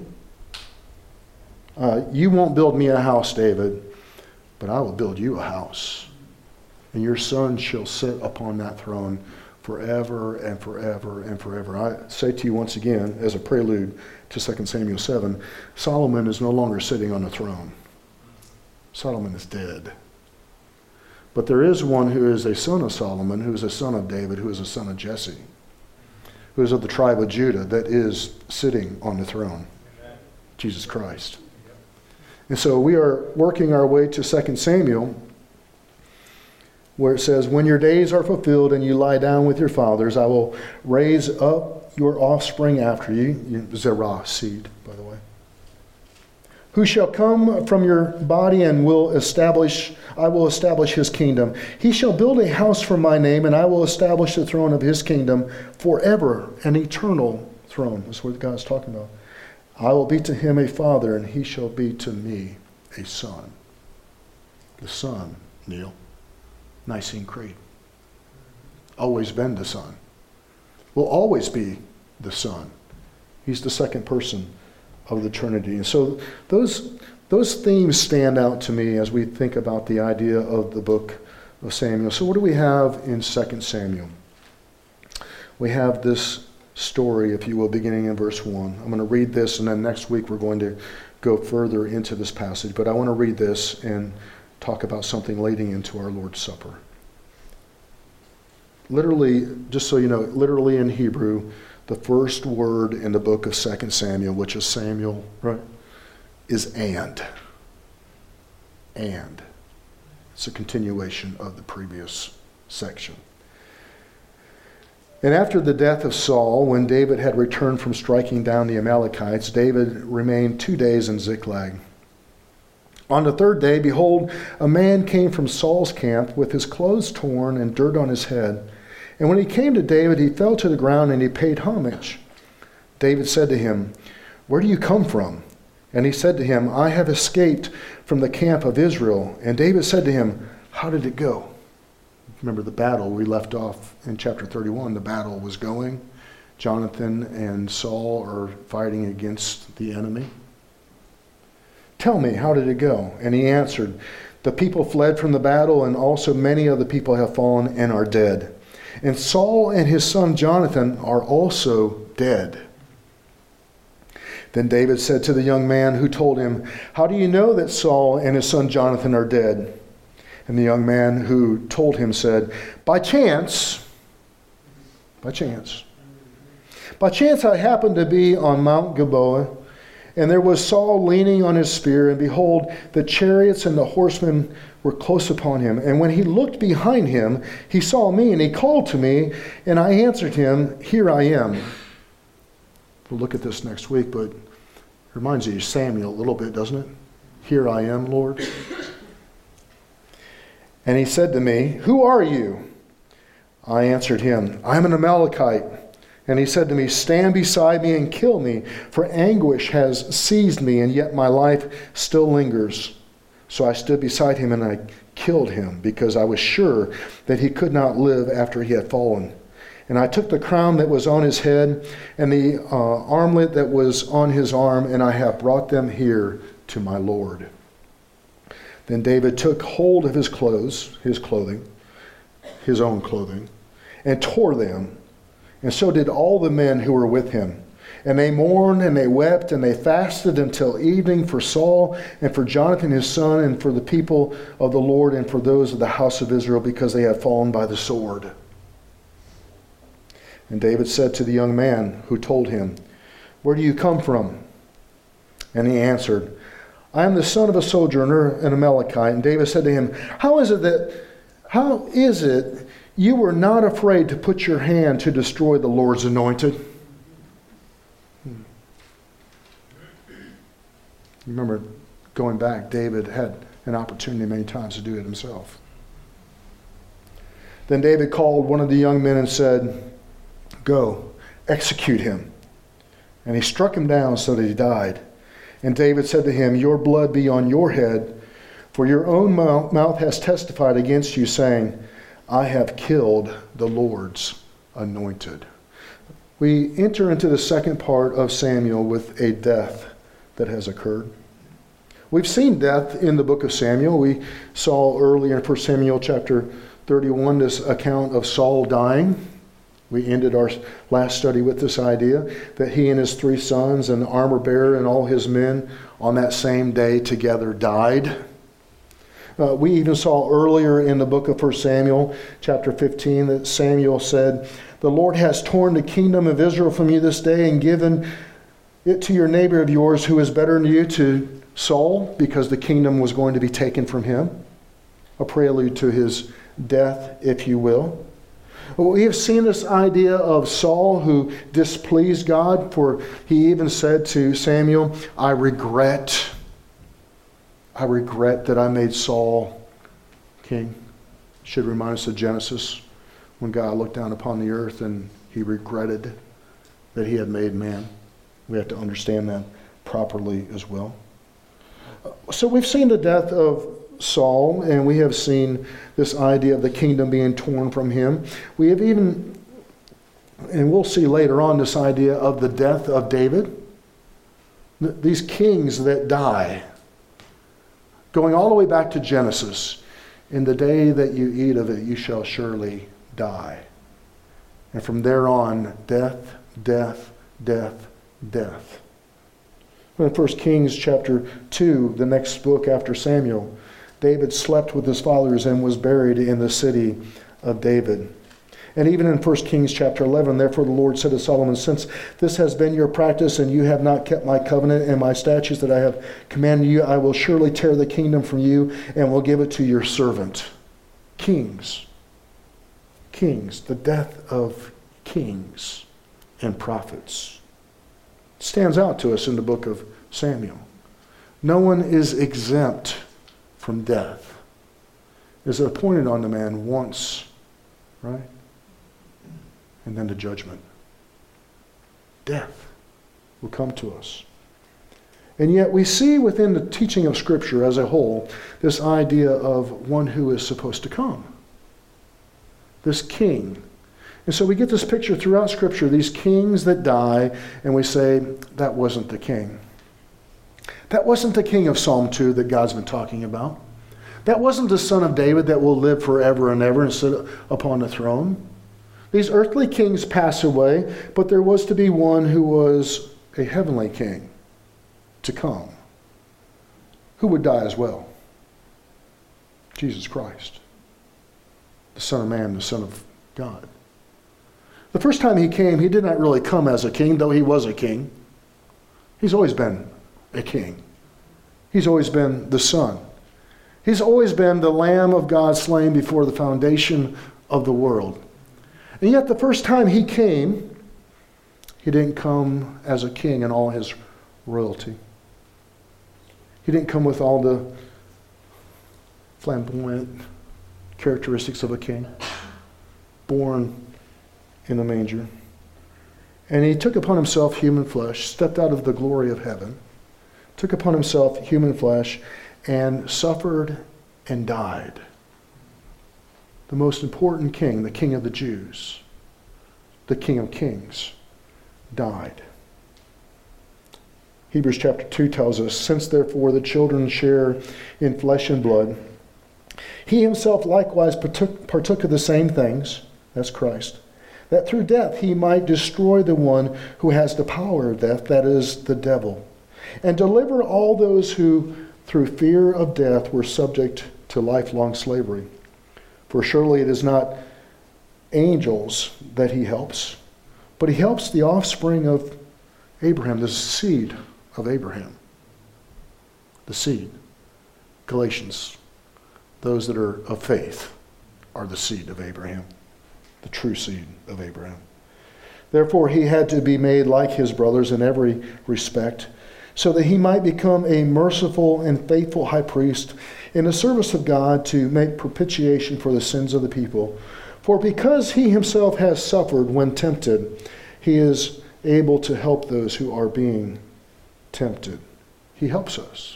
You won't build me a house, David, but I will build you a house. And your son shall sit upon that throne forever and forever and forever. I say to you once again, as a prelude to 2 Samuel 7, Solomon is no longer sitting on the throne. Solomon is dead. But there is one who is a son of Solomon, who is a son of David, who is a son of Jesse, who is of the tribe of Judah, that is sitting on the throne. Amen. Jesus Christ. And so we are working our way to 2 Samuel, where it says, when your days are fulfilled and you lie down with your fathers, I will raise up your offspring after you. Zerah, seed, by the way. who shall come from your body and I will establish his kingdom. He shall build a house for my name, and I will establish the throne of his kingdom forever, an eternal throne. That's what God's talking about. I will be to him a father, and he shall be to me a son. The Son, Neil. Nicene Creed. Always been the Son. Will always be the Son. He's the second person of the Trinity. And so those themes stand out to me as we think about the idea of the book of Samuel. So what do we have in 2 Samuel? We have this story, if you will, beginning in verse 1. I'm going to read this, and then next week we're going to go further into this passage. But I want to read this and talk about something leading into our Lord's Supper. Literally, just so you know, literally in Hebrew, the first word in the book of 2 Samuel, which is Samuel, right, is and. And. It's a continuation of the previous section. And after the death of Saul, when David had returned from striking down the Amalekites, David remained 2 days in Ziklag. On the third day, behold, a man came from Saul's camp with his clothes torn and dirt on his head. And when he came to David, he fell to the ground and he paid homage. David said to him, "Where do you come from?" And he said to him, "I have escaped from the camp of Israel." And David said to him, "How did it go?" Remember the battle we left off in chapter 31. The battle was going. Jonathan and Saul are fighting against the enemy. "Tell me, how did it go?" And he answered, "The people fled from the battle, and also many of the people have fallen and are dead. And Saul and his son Jonathan are also dead." Then David said to the young man who told him, "How do you know that Saul and his son Jonathan are dead?" And the young man who told him said, By chance I happened to be on Mount Gilboa, and there was Saul leaning on his spear, and behold, the chariots and the horsemen were close upon him. And when he looked behind him, he saw me, and he called to me, and I answered him, Here I am. We'll look at this next week, but it reminds you of Samuel a little bit, doesn't it? Here I am, Lord. And he said to me, Who are you? I answered him, I am an Amalekite. And he said to me, Stand beside me and kill me, for anguish has seized me, and yet my life still lingers. So I stood beside him and I killed him, because I was sure that he could not live after he had fallen. And I took the crown that was on his head and the armlet that was on his arm, and I have brought them here to my Lord. Then David took hold of his clothing, his own clothing, and tore them. And so did all the men who were with him. And they mourned and they wept and they fasted until evening for Saul and for Jonathan his son and for the people of the Lord and for those of the house of Israel, because they had fallen by the sword. And David said to the young man who told him, Where do you come from? And he answered, I am the son of a sojourner, an Amalekite. And David said to him, How is it you were not afraid to put your hand to destroy the Lord's anointed? Remember, going back, David had an opportunity many times to do it himself. Then David called one of the young men and said, Go, execute him. And he struck him down so that he died. And David said to him, Your blood be on your head, for your own mouth has testified against you, saying, I have killed the Lord's anointed. We enter into the second part of Samuel with a death that has occurred. We've seen death in the book of Samuel. We saw earlier in 1 Samuel chapter 31 this account of Saul dying. We ended our last study with this idea that he and his 3 sons and the armor bearer and all his men on that same day together died. We even saw earlier in the book of 1 Samuel chapter 15 that Samuel said, The Lord has torn the kingdom of Israel from you this day and given it to your neighbor of yours who is better than you, to Saul, because the kingdom was going to be taken from him. A prelude to his death, if you will. We have seen this idea of Saul who displeased God, for he even said to Samuel, I regret I regret that I made Saul king. Should remind us of Genesis, when God looked down upon the earth and he regretted that he had made man. We have to understand that properly as well. So we've seen the death of Saul, and we have seen this idea of the kingdom being torn from him. We have even, and we'll see later on, this idea of the death of David. These kings that die, going all the way back to Genesis. In the day that you eat of it, you shall surely die. And from there on, death, death, death, death. In 1 Kings chapter 2, the next book after Samuel, David slept with his fathers and was buried in the city of David. And even in 1 Kings chapter 11, therefore the Lord said to Solomon, since this has been your practice and you have not kept my covenant and my statutes that I have commanded you, I will surely tear the kingdom from you and will give it to your servant. Kings. Kings. The death of kings and prophets. It stands out to us in the book of Samuel. No one is exempt from death. It is appointed on the man once, right? And then the judgment. Death will come to us. And yet we see within the teaching of Scripture as a whole this idea of one who is supposed to come. This king. And so we get this picture throughout Scripture, these kings that die, and we say, that wasn't the king. That wasn't the king of Psalm 2 that God's been talking about. That wasn't the son of David that will live forever and ever and sit upon the throne. These earthly kings pass away, but there was to be one who was a heavenly king to come, who would die as well. Jesus Christ, the Son of Man, the Son of God. The first time he came, he did not really come as a king, though he was a king. He's always been a king. He's always been the Son. He's always been the Lamb of God slain before the foundation of the world. And yet the first time he came, he didn't come as a king in all his royalty. He didn't come with all the flamboyant characteristics of a king, born in a manger. And he took upon himself human flesh, stepped out of the glory of heaven, took upon himself human flesh, and suffered and died. The most important king, the King of the Jews, the King of Kings, died. Hebrews chapter 2 tells us, since therefore the children share in flesh and blood, he himself likewise partook of the same things, that's Christ, that through death he might destroy the one who has the power of death, that is, the devil, and deliver all those who through fear of death were subject to lifelong slavery. For surely it is not angels that he helps, but he helps the offspring of Abraham, the seed of Abraham. The seed. Galatians. Those that are of faith are the seed of Abraham, the true seed of Abraham. Therefore he had to be made like his brothers in every respect, so that he might become a merciful and faithful high priest in the service of God to make propitiation for the sins of the people. For because he himself has suffered when tempted, he is able to help those who are being tempted. He helps us.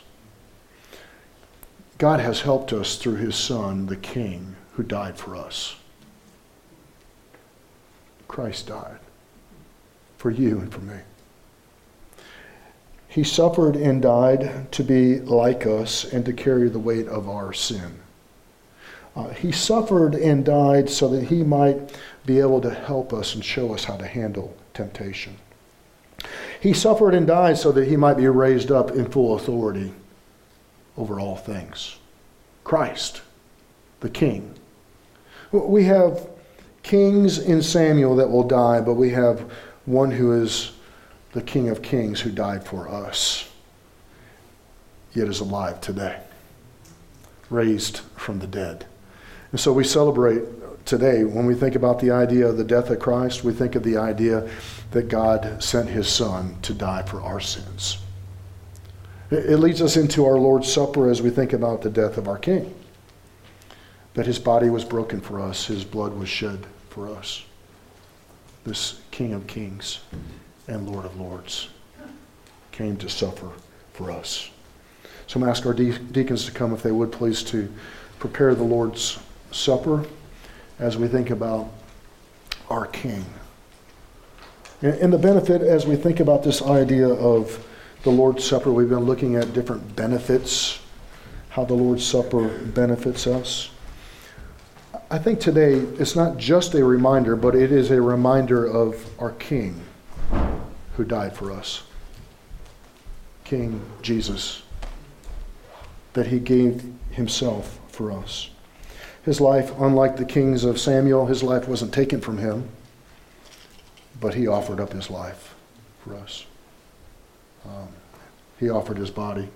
God has helped us through his Son, the King, who died for us. Christ died for you and for me. He suffered and died to be like us and to carry the weight of our sin. He suffered and died so that he might be able to help us and show us how to handle temptation. He suffered and died so that he might be raised up in full authority over all things. Christ, the King. We have kings in Samuel that will die, but we have one who is the King of Kings who died for us, yet is alive today, raised from the dead. And so we celebrate today, when we think about the idea of the death of Christ, we think of the idea that God sent his Son to die for our sins. It leads us into our Lord's Supper as we think about the death of our King. That his body was broken for us, his blood was shed for us. This King of Kings and Lord of Lords came to suffer for us. So I'm going to ask our deacons to come, if they would please, to prepare the Lord's Supper as we think about our King. And the benefit, as we think about this idea of the Lord's Supper, we've been looking at different benefits, how the Lord's Supper benefits us. I think today it's not just a reminder, but it is a reminder of our King who died for us. King Jesus, that he gave himself for us. His life, unlike the kings of Samuel, his life wasn't taken from him, but he offered up his life for us. He offered his body.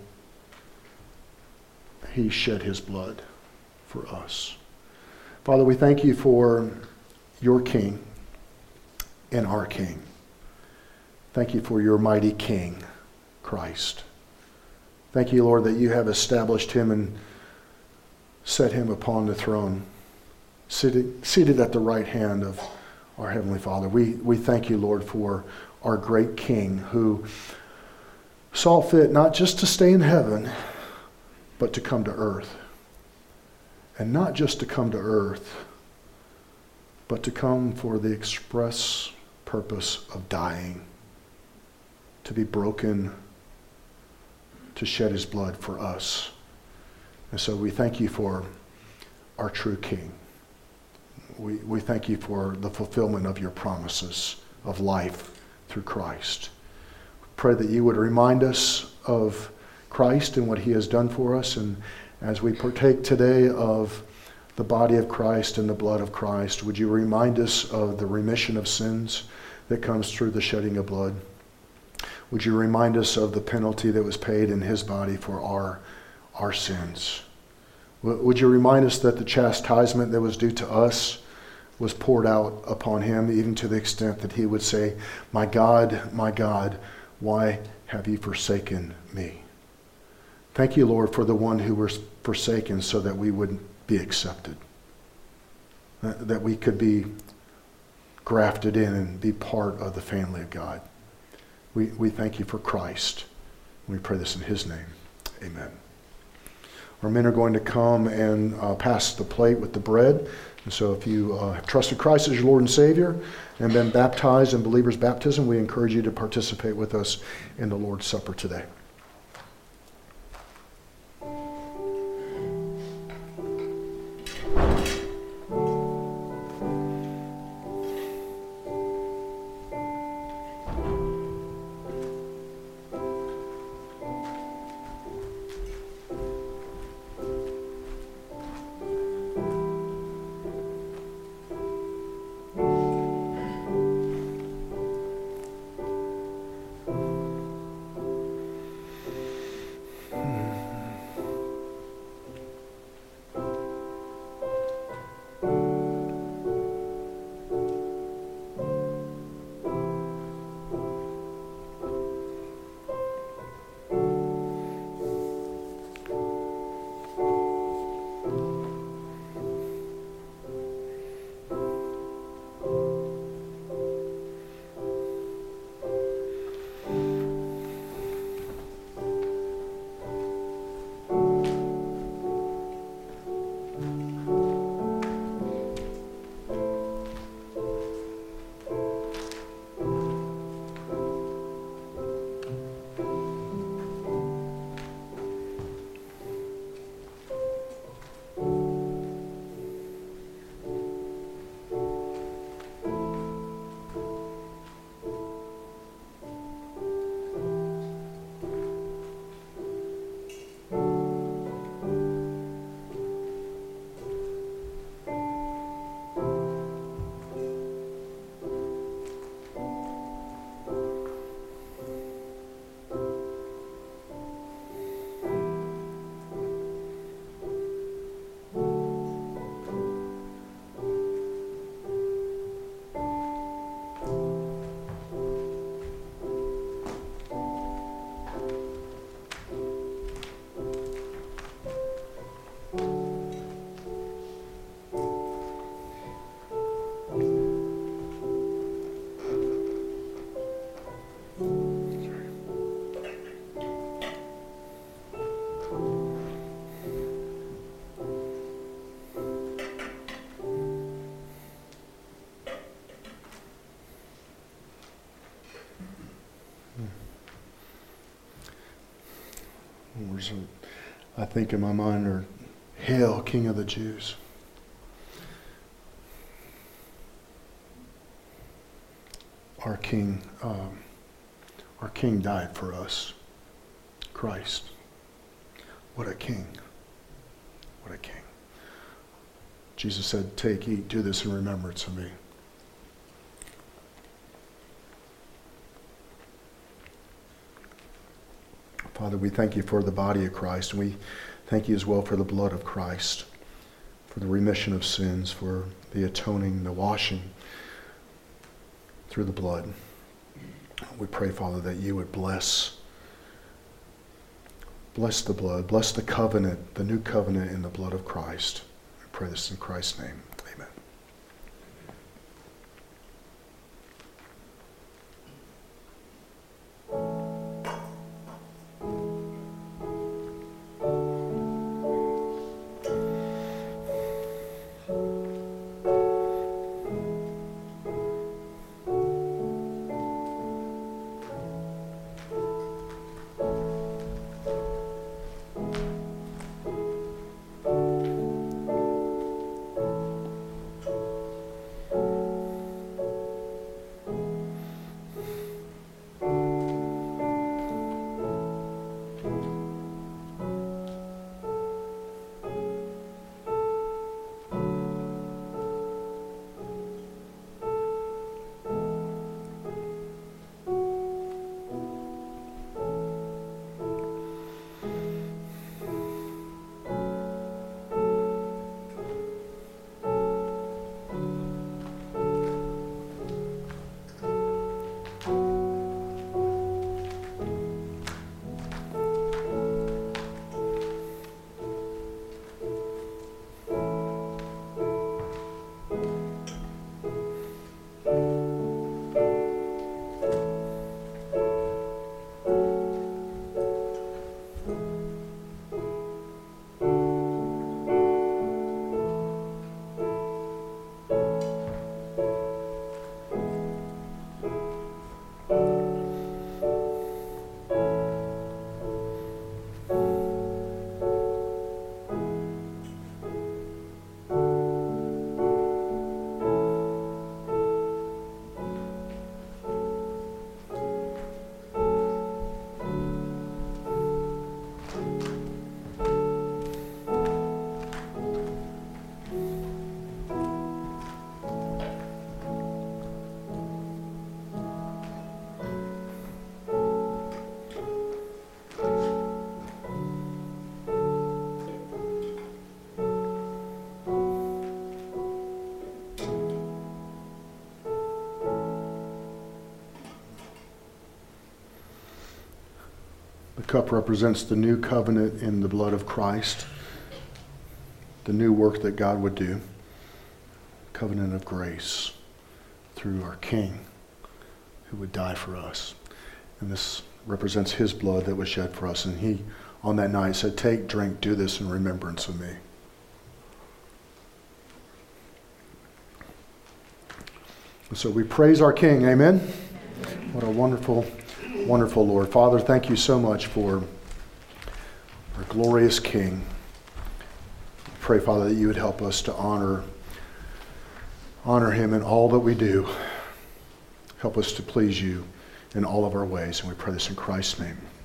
He shed his blood for us. Father, we thank you for your King and our King. Thank you for your mighty King, Christ. Thank you, Lord, that you have established him and set him upon the throne, seated at the right hand of our Heavenly Father. We thank you, Lord, for our great King who saw fit not just to stay in heaven, but to come to earth. And not just to come to earth, but to come for the express purpose of dying, to be broken, to shed his blood for us. And so we thank you for our true King. We thank you for the fulfillment of your promises of life through Christ. Pray that you would remind us of Christ and what he has done for us, and as we partake today of the body of Christ and the blood of Christ, would you remind us of the remission of sins that comes through the shedding of blood? Would you remind us of the penalty that was paid in his body for our sins? Would you remind us that the chastisement that was due to us was poured out upon him, even to the extent that he would say, my God, why have you forsaken me? Thank you, Lord, for the one who was forsaken so that we would be accepted, that we could be grafted in and be part of the family of God. We thank you for Christ. We pray this in his name. Amen. Our men are going to come and pass the plate with the bread. And so if you have trusted Christ as your Lord and Savior and been baptized in believer's baptism, we encourage you to participate with us in the Lord's Supper today. words I think in my mind are, "Hail, King of the Jews." Our King died for us. Christ. What a King. What a King. Jesus said, "Take, eat, do this in remembrance of me." Father, we thank you for the body of Christ, and we thank you as well for the blood of Christ, for the remission of sins, for the atoning, the washing through the blood. We pray, Father, that you would bless the blood, bless the covenant, the new covenant in the blood of Christ. We pray this in Christ's name. Amen. The cup represents the new covenant in the blood of Christ, the new work that God would do, covenant of grace through our King who would die for us. And this represents his blood that was shed for us. And he, on that night, said, "Take, drink, do this in remembrance of me." And so we praise our King. Amen? What a wonderful, wonderful Lord. Father, thank you so much for our glorious King. I pray, Father, that you would help us to honor him in all that we do. Help us to please you in all of our ways. And we pray this in Christ's name.